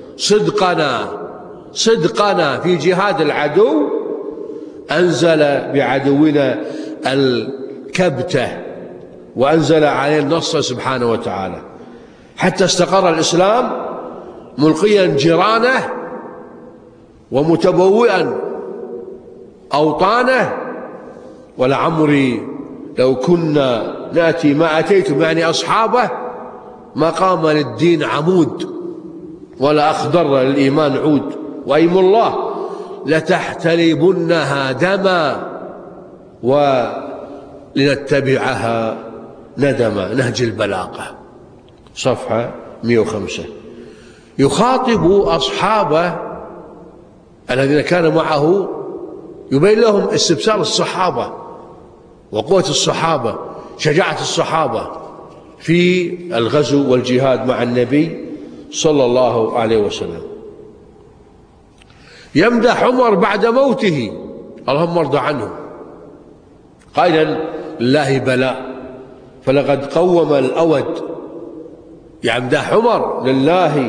صدقنا في جهاد العدو أنزل بعدونا الكبتة وأنزل عليه النصر سبحانه وتعالى حتى استقر الإسلام ملقيا جيرانه ومتبوئا أوطانه. ولعمري لو كنا نأتي ما أتيتم يعني أصحابه ما قام للدين عمود ولا أخضر للإيمان عود. وأيم الله لتحتلبنها دما ولنتبعها ندما. نهج البلاغة صفحة 105. يخاطب أصحابه الذين كانوا معه يبين لهم استبصار الصحابة وقوة الصحابة شجاعة الصحابة في الغزو والجهاد مع النبي صلى الله عليه وسلم. يمدح عمر بعد موته اللهم ارض عنه قائلا لله بلاء فلقد قوم الأود. يمدح عمر لله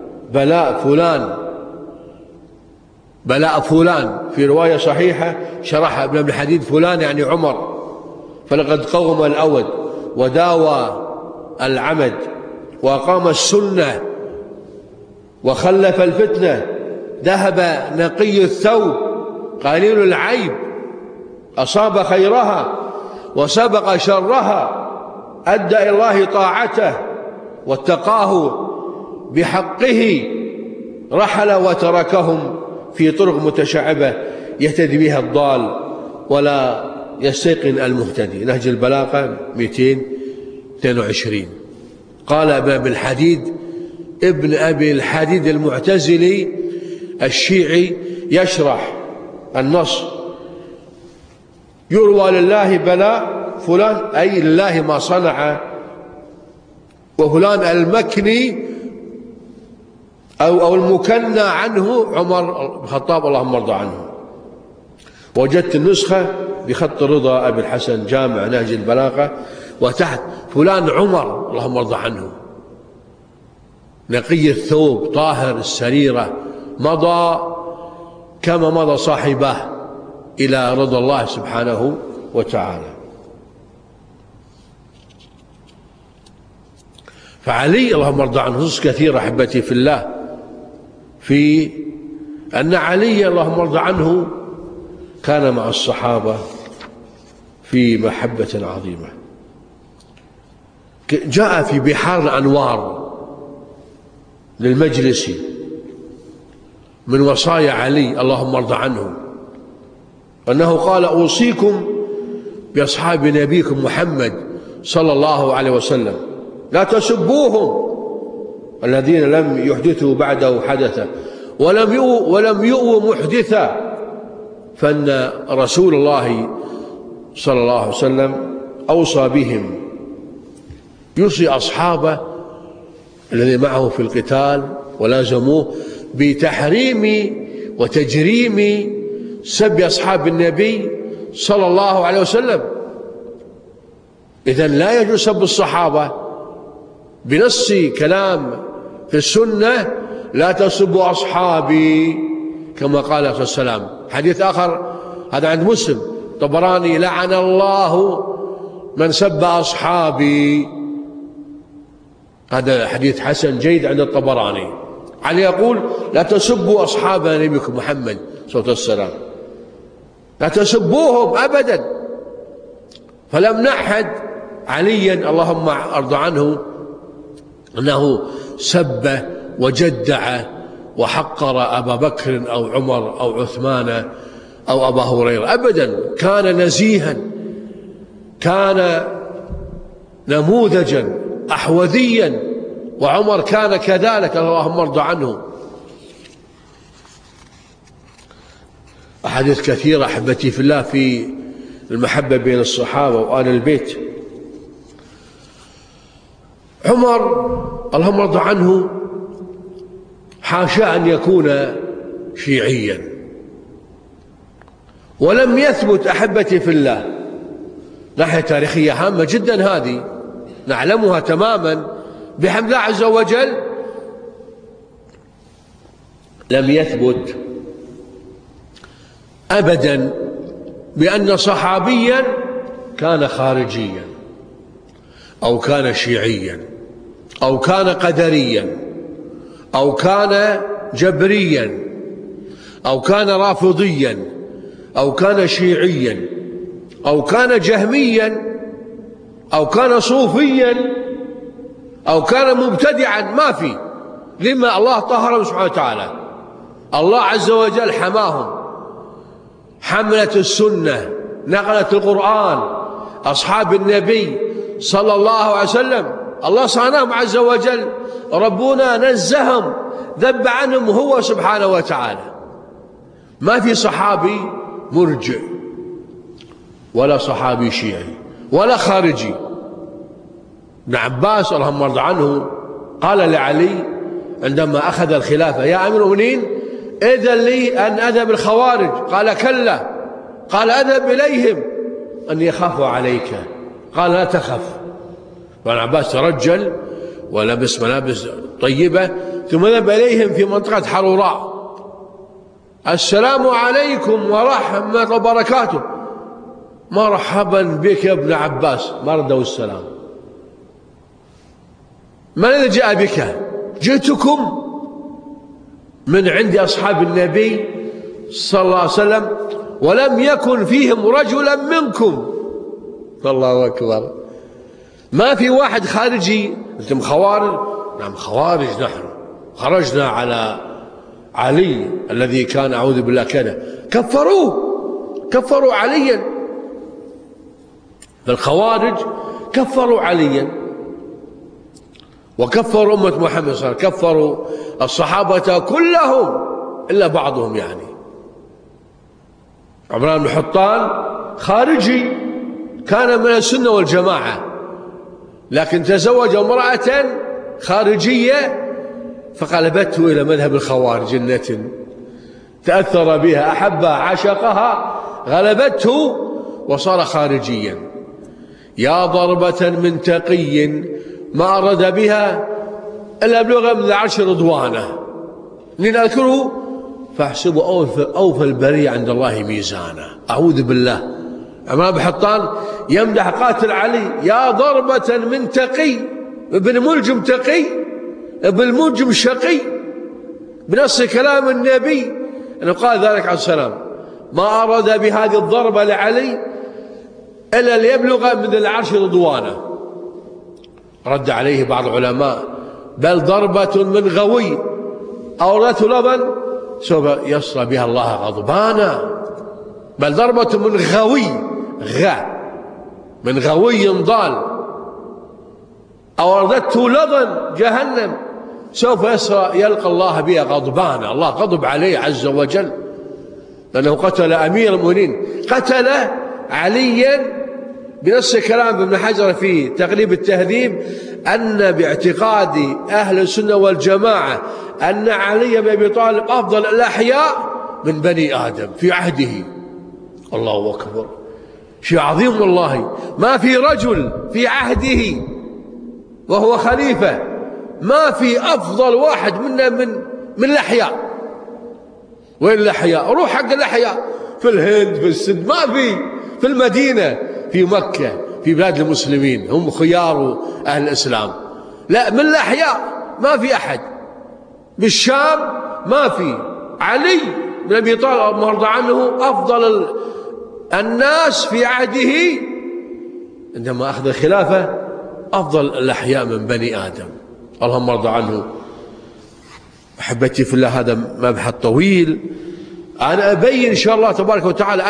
بلاء فلان في رواية صحيحة شرحها ابن الحديد فلان يعني عمر. فلقد قوم الأود وداوى العمد وأقام السنة وخلف الفتنة ذهب نقي الثوب قليل العيب أصاب خيرها وسبق شرها أدى إلى الله طاعته واتقاه بحقه رحل وتركهم في طرق متشعبة يهتدي بها الضال ولا يستيقن المهتدي. نهج البلاغة 222. قال ابن أبي الحديد المعتزلي الشيعي يشرح النص يروى لله بلاء فلان أي لله ما صنع وفلان المكني أو المكنى عنه عمر بن الخطاب اللهم ارضى عنه. وجدت النسخة بخط رضا أبي الحسن جامع نهج البلاغة وتحت فلان عمر اللهم ارضى عنه نقي الثوب طاهر السريرة مضى كما مضى صاحبه إلى رضا الله سبحانه وتعالى. فعلي اللهم ارضى عنه نصوص كثيرة أحبتي في الله في أن علي اللهم ارضى عنه كان مع الصحابة في محبة عظيمة. جاء في بحار الأنوار للمجلسي من وصايا علي اللهم ارض عنه أنه قال: أوصيكم بأصحاب نبيكم محمد صلى الله عليه وسلم، لا تسبوهم الذين لم يحدثوا بعده حدثا ولم يؤوا محدثا، فإن رسول الله صلى الله عليه وسلم أوصى بهم، يوصي أصحابه الذين معه في القتال ولازموه بتحريم وتجريم سب أصحاب النبي صلى الله عليه وسلم. إذن لا يجوز سب الصحابة بنص كلام في السنة: لا تسبوا أصحابي، كما قال عليه الصلاة والسلام. حديث آخر هذا عند مسلم طبراني: لعن الله من سب أصحابي. هذا حديث حسن جيد عند الطبراني. علي يقول: لا تسبوا أصحاب نبيكم محمد صلى الله عليه وسلم، لا تسبوهم أبدا. فلم نعهد عليا اللهم ارض عنه أنه سب وجدع وحقر أبا بكر أو عمر أو عثمان أو أبا هريرة أبدا. كان نزيها، كان نموذجا أحوذيا، وعمر كان كذلك اللهم ارض عنه. أحاديث كثيرة أحبتي في الله في المحبة بين الصحابة وآل البيت. عمر اللهم ارض عنه حاشا أن يكون شيعيا، ولم يثبت أحبتي في الله، ناحية تاريخية هامة جدا هذه نعلمها تماما بحمد الله عز وجل. لم يثبت أبدا بأن صحابيا كان خارجيا أو كان شيعيا أو كان قدريا أو كان جبريا أو كان رافضيا أو كان شيعيا أو كان جهميا أو كان صوفيا أو كان مبتدعا. ما في. لما؟ الله طهرهم سبحانه وتعالى. الله عز وجل حماهم، حملة السنة، نقلة القرآن، أصحاب النبي صلى الله عليه وسلم، الله صانهم عز وجل. ربنا نزهم، ذب عنهم هو سبحانه وتعالى. ما في صحابي مرجع ولا صحابي شيعي ولا خارجي. ابن عباس اللهم ارض عنه قال لعلي عندما أخذ الخلافة: يا أمير المؤمنين إذن لي أن أذهب الخوارج. قال: كلا. قال: أذهب إليهم أن يخافوا عليك. قال: لا تخف. فابن عباس ترجل ولبس ملابس طيبة ثم ذهب إليهم في منطقة حروراء: السلام عليكم ورحمة وبركاته. مرحبا بك يا ابن عباس. ما ردوا السلام. من الذي جاء بك؟ جئتكم من عند أصحاب النبي صلى الله عليه وسلم ولم يكن فيهم رجلا منكم. الله أكبر. ما في واحد خارجي. أنتم خوارج؟ نعم خوارج نحن. خرجنا على علي الذي كان أعوذ بالله كان كفروا عليا. فالخوارج كفروا عليا وكفروا أمة محمد صلى الله عليه وسلم، كفروا الصحابة كلهم إلا بعضهم. يعني عمران بن حطان خارجي، كان من السنة والجماعة، لكن تزوج امرأة خارجية فقلبته إلى مذهب الخوارج. النتن تأثر بها، أحبها، عشقها، غلبته وصار خارجيا. يا ضربة من تقي ما أراد بها إلا بلغ من العرش رضوانه، لنذكره فاحسبوا أوفى البرية عند الله ميزانا. أعوذ بالله. عمران بن حطان يمدح قاتل علي: يا ضربة من تقي، ابن ملجم تقي، ابن ملجم شقي، بنص كلام النبي أنه قال ذلك عليه السلام. ما أراد بهذه الضربة لعلي إلا ليبلغ من العرش رضوانه. رد عليه بعض العلماء: بل ضربة من غوي أوردته لبن سوف يصل بها الله غضبانا. بل ضربة من غوي، من غوي ضال، أوردته لبن جهنم سوف يلقى الله بها غضبانا. الله غضب عليه عز وجل لأنه قتل أمير المؤمنين، قتل عليا بنص كلام ابن حجر في تقريب التهذيب أن باعتقاد أهل السنة والجماعة أن علي بن أبي طالب أفضل الأحياء من بني آدم في عهده. الله أكبر، شيء عظيم والله. ما في رجل في عهده وهو خليفة ما في أفضل واحد منا من الأحياء. وين الأحياء؟ روح حق الأحياء في الهند، في السند، ما في المدينة، في مكة، في بلاد المسلمين هم خيار أهل الإسلام. لا، من الأحياء ما في أحد. بالشام ما في. علي بن أبي طالب مرضى عنه أفضل الناس في عهده عندما أخذ الخلافة أفضل الأحياء من بني آدم. اللهم ارضى عنه. أحبتي في الله، هذا مبحث طويل. أنا أبين إن شاء الله تبارك وتعالى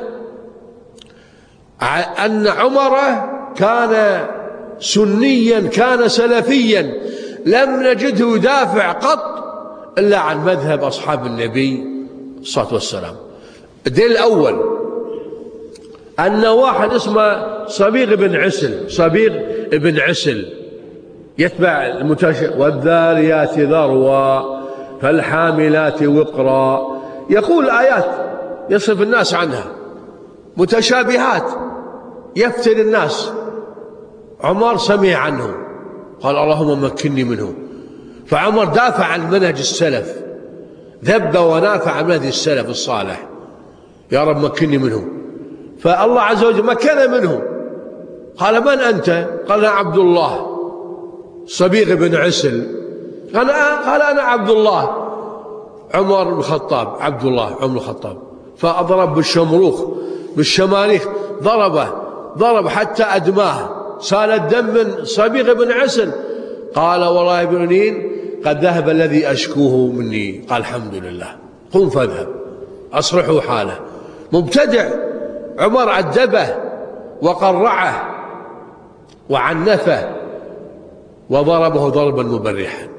أن عمر كان سنيا، كان سلفيا، لم نجده يدافع قط إلا عن مذهب أصحاب النبي صلى الله عليه وسلم. الدليل الأول أن واحد اسمه صبيغ بن عسل يتبع والذاريات ذروا فالحاملات وقرا، يقول آيات يصرف الناس عنها متشابهات يفتن الناس. عمر سمع عنه قال اللهم مكنني منه، فعمر دافع عن منهج السلف، ذب ونافع عن منهج السلف الصالح، يا رب مكنني منه. فالله عز وجل مكن منه. قال من أنت؟ قال أنا عبد الله. صبيغ بن عسل قال أنا عبد الله. عمر بن الخطاب، عبد الله عمر بن الخطاب، فأضرب بالشمروخ بالشماريخ، ضرب حتى أدماه، سال الدم من صبيغ بن عسل. قال والله يا ابن قد ذهب الذي أشكوه مني. قال الحمد لله، قم فاذهب أصلحوا حاله. مبتدع. عمر عذبه وقرعه وعنفه وضربه ضربا مبرحا.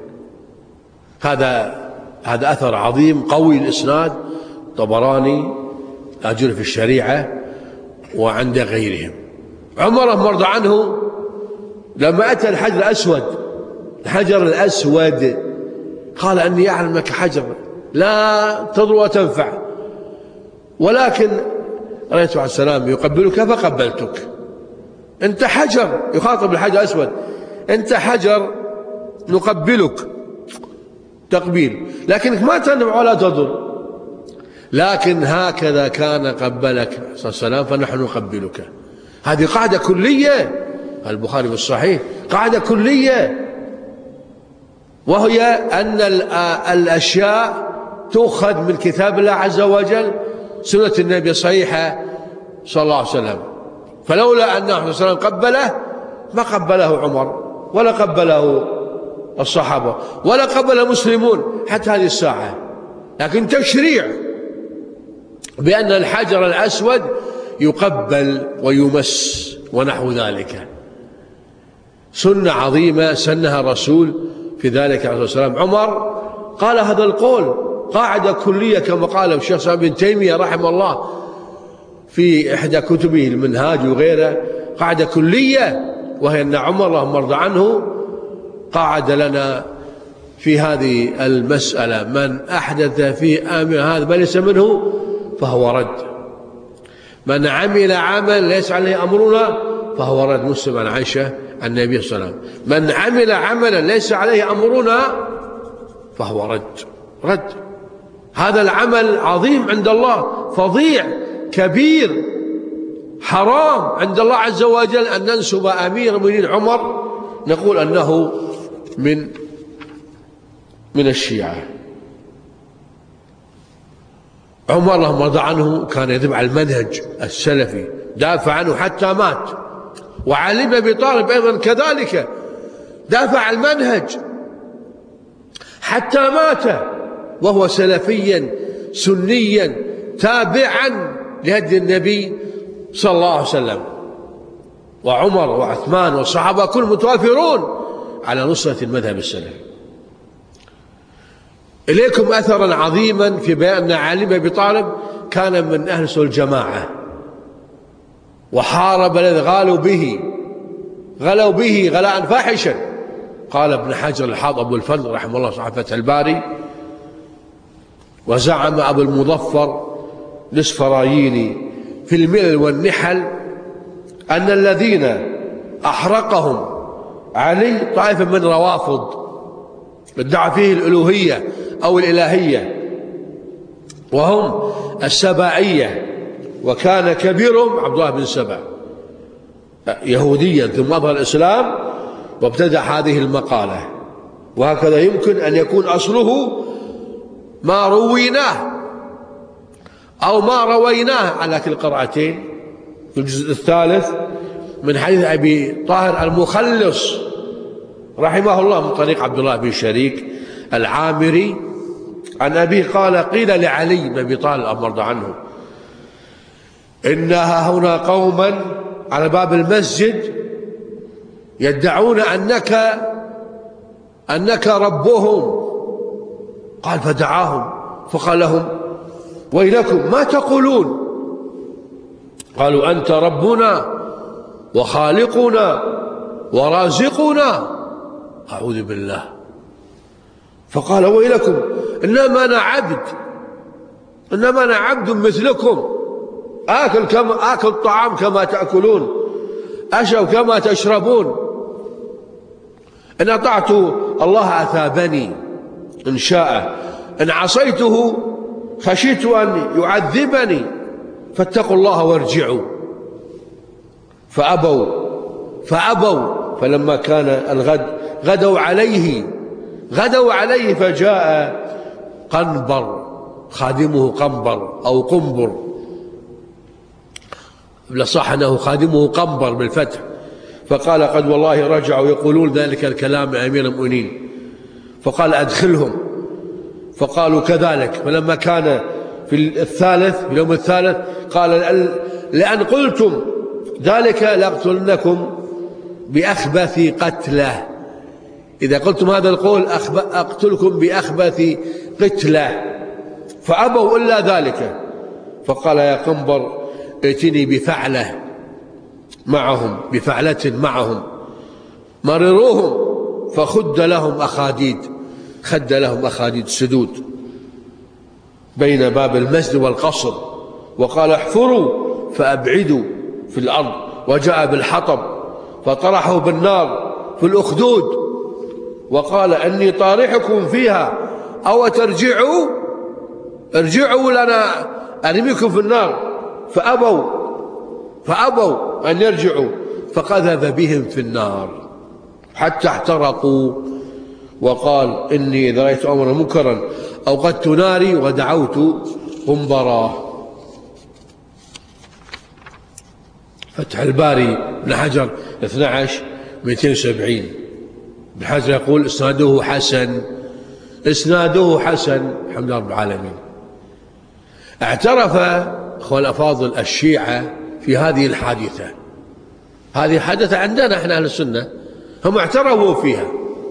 هذا أثر عظيم قوي الإسناد، طبراني أجر في الشريعة وعند غيرهم. عمر مرضى عنه لما أتى الحجر الأسود قال أني أعلم أنك حجر لا تضر وتنفع، ولكن رأيت عليه السلام يقبلك فقبلتك. أنت حجر، يخاطب الحجر الأسود، أنت حجر نقبلك تقبيل، لكنك ما تنفع ولا تضر، لكن هكذا كان قبلك صلى الله عليه وسلم فنحن نقبلك. هذه قاعدة كلية، البخاري في الصحيح قاعدة كلية، وهي أن الأشياء تؤخذ من كتاب الله عز وجل، سنة النبي الصحيحة صلى الله عليه وسلم. فلولا أن النبي صلى الله عليه وسلم قبله ما قبله عمر ولا قبله الصحابة ولا قبل المسلمون حتى هذه الساعة. لكن تشريع بأن الحجر الأسود يقبل ويمس ونحو ذلك، سنة عظيمة سنها الرسول في ذلك عليه الصلاة والسلام. عمر قال هذا القول قاعدة كلية كما قال الشيخ الإسلام ابن تيمية رحمه الله في إحدى كتبه المنهاج وغيره، قاعدة كلية، وهي أن عمر اللهم ارضى عنه قاعد لنا في هذه المسألة: من أحدث في أمرنا هذا ما ليس منه فهو رد، من عمل عملا ليس عليه أمرنا فهو رد. مسلم عن عائشة عن النبي صلى الله عليه وسلم: من عمل عملا ليس عليه أمرنا فهو رد. هذا العمل عظيم عند الله، فظيع كبير حرام عند الله عز وجل أن ننسب أمير المؤمنين عمر نقول أنه من الشيعة. عمر اللهم ارضى عنه كان يذب على المنهج السلفي، دافع عنه حتى مات. وعلي بن أبي طالب أيضا كذلك دافع عن المنهج حتى مات وهو سلفيا سنيا تابعا لهدي النبي صلى الله عليه وسلم. وعمر وعثمان والصحابة كلهم متوافرون على نصرة المذهب السلفي. إليكم أثرا عظيما في بيان أن علي بن أبي طالب كان من أهل سنة الجماعة، وحارب الذي غلوا به غلاء فاحشا. قال ابن حجر الحافظ أبو الفضل رحمه الله صاحب فتح الباري: وزعم أبو المظفر الإسفرايني في الملل والنحل أن الذين أحرقهم علي طائفة من روافض ادعى فيه الألوهية أو الإلهية، وهم السبائية، وكان كبيرهم عبد الله بن سبأ يهوديا ثم أظهر الإسلام وابتدع هذه المقالة. وهكذا يمكن أن يكون أصله ما رويناه أو ما رويناه على كل القراءتين في الجزء الثالث من حديث أبي طاهر المخلص رحمه الله من طريق عبد الله بن شريك العامري عن أبيه قال: قيل لعلي بن أبي طالب الله يرضى عنه: إنها هنا قوما على باب المسجد يدعون أنك ربهم. قال: فدعاهم فقال لهم: ويلكم ما تقولون؟ قالوا: أنت ربنا وخالقنا ورازقنا. أعوذ بالله. فقال: ويلكم إنما أنا عبد مثلكم، آكل طعام كما تأكلون، أشرب كما تشربون، إن أطعت الله أثابني إن شاء، إن عصيته خشيت أن يعذبني، فاتقوا الله وارجعوا. فأبوا فلما كان الغد غدوا عليه فجاء قنبر خادمه قنبر أو قنبر، لصح أنه خادمه قنبر بالفتح، فقال: قد والله رجعوا يقولون ذلك الكلام يا أمير المؤمنين. فقال: أدخلهم. فقالوا كذلك. فلما كان في اليوم الثالث قال: لأن قلتم ذلك لأقتلنكم بأخبث قتله. إذا قلتم هذا القول أقتلكم بأخبث قتله. فأبوا إلا ذلك. فقال: يا قنبر ائتني بفعلة معهم مرروهم فخد لهم أخاديد سدود بين باب المسجد والقصر، وقال: احفروا فأبعدوا في الأرض. وجاء بالحطب فطرحه بالنار في الأخدود، وقال: أني طارحكم فيها أو ارجعوا لنا أرميكم في النار. فأبوا أن يرجعوا، فقذف بهم في النار حتى احترقوا، وقال: إني إذا رأيت أمرا منكرا أوقدت ناري ودعوت قنبرا. فتح الباري ابن حجر 12/270. ابن حجر يقول: إسناده حسن الحمد لله رب العالمين. اعترف أخوان الأفاضل الشيعة في هذه الحادثة. هذه حادثة عندنا احنا أهل السنة، هم اعترفوا فيها.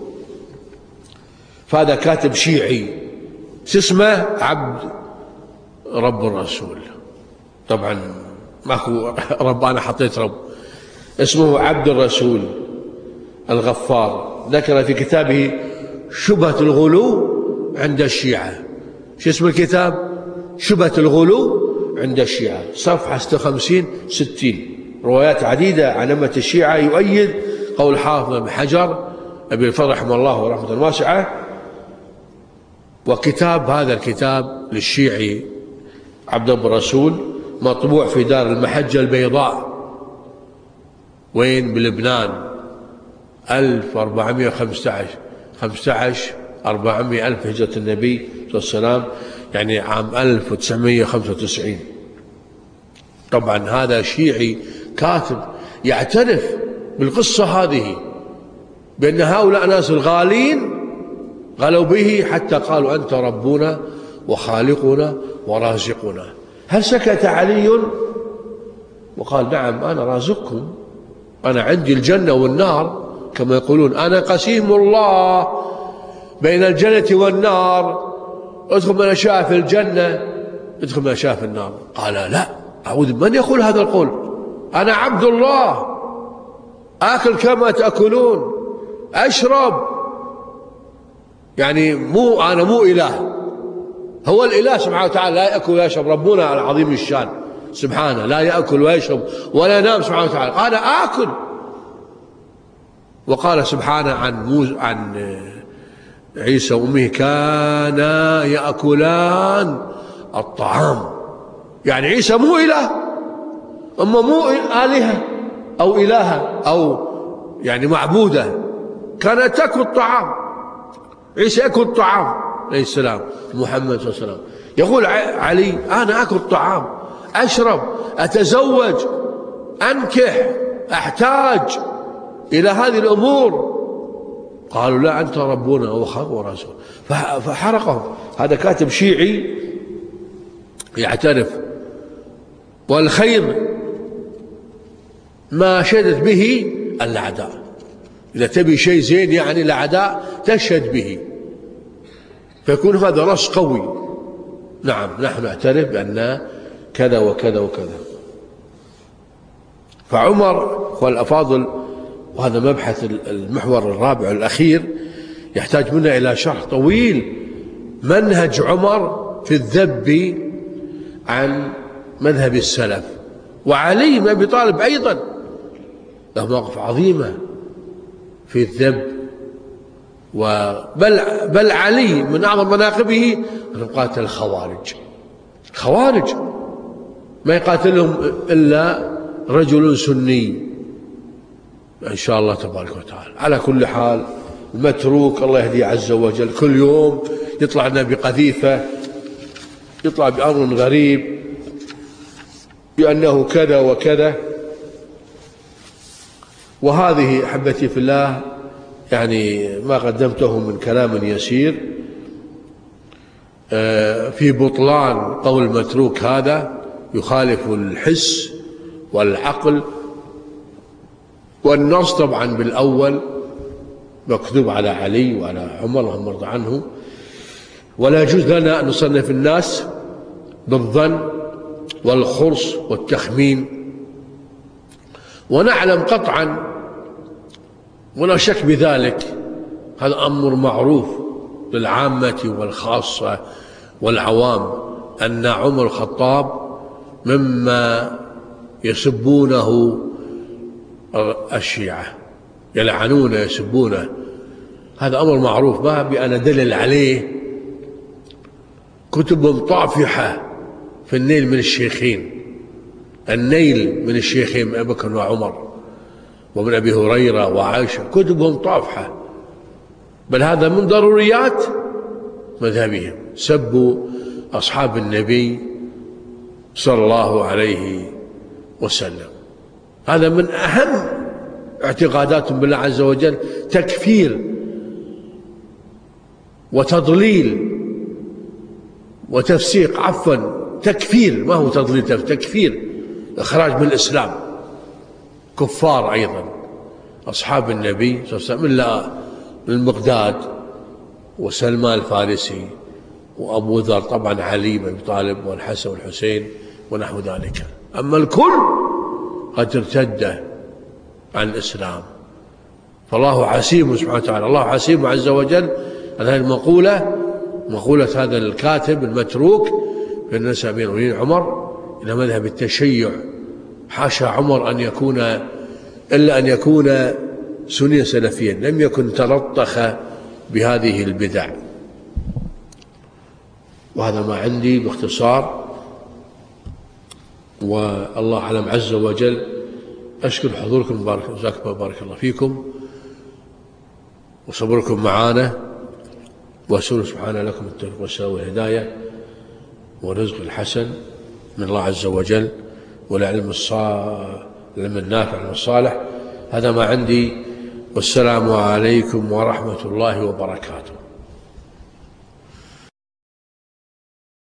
فهذا كاتب شيعي اسمه عبد رب الرسول، طبعا ماكو رب، أنا حطيت رب، اسمه عبد الرسول الغفار. ذكر في كتابه شبهة الغلو عند الشيعة. شو اسم الكتاب؟ شبهة الغلو عند الشيعة، صفحة 56-60. روايات عديدة عن أمة الشيعة يؤيد قول حافظ بن حجر أبي الفضل رحمه الله ورحمة واسعة. وكتاب هذا الكتاب للشيعي عبد رب الرسول مطبوع في دار المحجة البيضاء، وين؟ بلبنان، 1415 400 ألف هجرة النبي صلى الله عليه وسلم. يعني عام 1995. طبعا هذا شيعي كاتب يعترف بالقصة هذه، بأن هؤلاء ناس الغالين غلوا به حتى قالوا أنت ربنا وخالقنا ورازقنا. هل سكت علي وقال نعم أنا رازقكم، أنا عندي الجنة والنار كما يقولون، أنا قسيم الله بين الجنة والنار، ادخل من شاء في الجنة ادخل من شاء في النار. قال لا أعوذ، من يقول هذا القول؟ أنا عبد الله، آكل كما تأكلون، أشرب، يعني أنا مو إله، هو الإله سبحانه وتعالى لا يأكل ويشرب، ربنا العظيم الشان سبحانه لا يأكل ويشرب ولا ينام سبحانه وتعالى، أنا آكل. وقال سبحانه عن عيسى وأمه كانا يأكلان الطعام، يعني عيسى مو إله، أما مو آلهة أو إلهة أو يعني معبودة، كانت تأكل الطعام. عيسى يأكل الطعام عليه السلام، محمد صلى الله عليه وسلم يقول علي أنا أكل الطعام، أشرب، أتزوج، أنكح، أحتاج إلى هذه الأمور. قالوا لا أنت ربنا ورسول، فحرقهم. هذا كاتب شيعي يعترف. والخير ما شهدت به الأعداء، إذا تبي شيء زين يعني الأعداء تشهد به، فيكون هذا رأس قوي. نعم نحن نعترف بأن كذا وكذا وكذا. فعمر والأفاضل، وهذا مبحث المحور الرابع الأخير يحتاج منا إلى شرح طويل، منهج عمر في الذب عن مذهب السلف. وعلي بن أبي طالب أيضا له مواقف عظيمة في الذب، بل علي من أعظم مناقبه أنه قاتل الخوارج. الخوارج ما يقاتلهم إلا رجل سني إن شاء الله تبارك وتعالى. على كل حال المتروك الله يهديه عز وجل، كل يوم يطلع لنا بقذيفة، يطلع بأمر غريب بأنه كذا وكذا. وهذه أحبتي في الله يعني ما قدمته من كلام يسير في بطلان قول المتروك هذا، يخالف الحس والعقل والنص. طبعا بالأول مكذوب على علي وعلى عمر اللهم ارض عنه، ولا يجوز لنا أن نصنف الناس بالظن والخرص والتخمين. ونعلم قطعا ولا شك بذلك، هذا أمر معروف للعامة والخاصة والعوام، أن عمر الخطاب مما يسبونه الشيعة، يلعنونه يسبونه، هذا أمر معروف، ما أبي أنا دلل عليه. كتبهم طافحة في النيل من الشيخين، النيل من الشيخين أبي بكر وعمر ومن أبي هريرة وعائشة، كتبهم طافحة، بل هذا من ضروريات مذهبهم، سبوا أصحاب النبي صلى الله عليه وسلم. هذا من أهم اعتقاداتهم بالله عز وجل، تكفير وتضليل وتفسيق، عفوا تكفير، ما هو تضليل، تكفير، إخراج من الإسلام، كفار أيضا أصحاب النبي صلى الله عليه وسلم، إلا المقداد وسلمان الفارسي وأبو ذر، طبعا علي بن أبي طالب والحسن والحسين ونحو ذلك. أما الكل قد ارتد عن الإسلام، فالله حسيب سبحانه وتعالى، الله حسيب عز وجل. هذه المقولة مقولة هذا الكاتب المتروك في النسب أمير المؤمنين عمر إلى مذهب التشيع. حاشا عمر أن يكون إلا أن يكون سنيا سلفيا، لم يكن تلطخ بهذه البدع. وهذا ما عندي باختصار، والله أعلم عز وجل. أشكر حضوركم، بارك الله فيكم وصبركم معنا، وأسأل سبحانه لكم التوفيق والسداد والهداية. والرزق الحسن من الله عز وجل، والعلم النافع، العلم الصالح. هذا ما عندي، والسلام عليكم ورحمة الله وبركاته.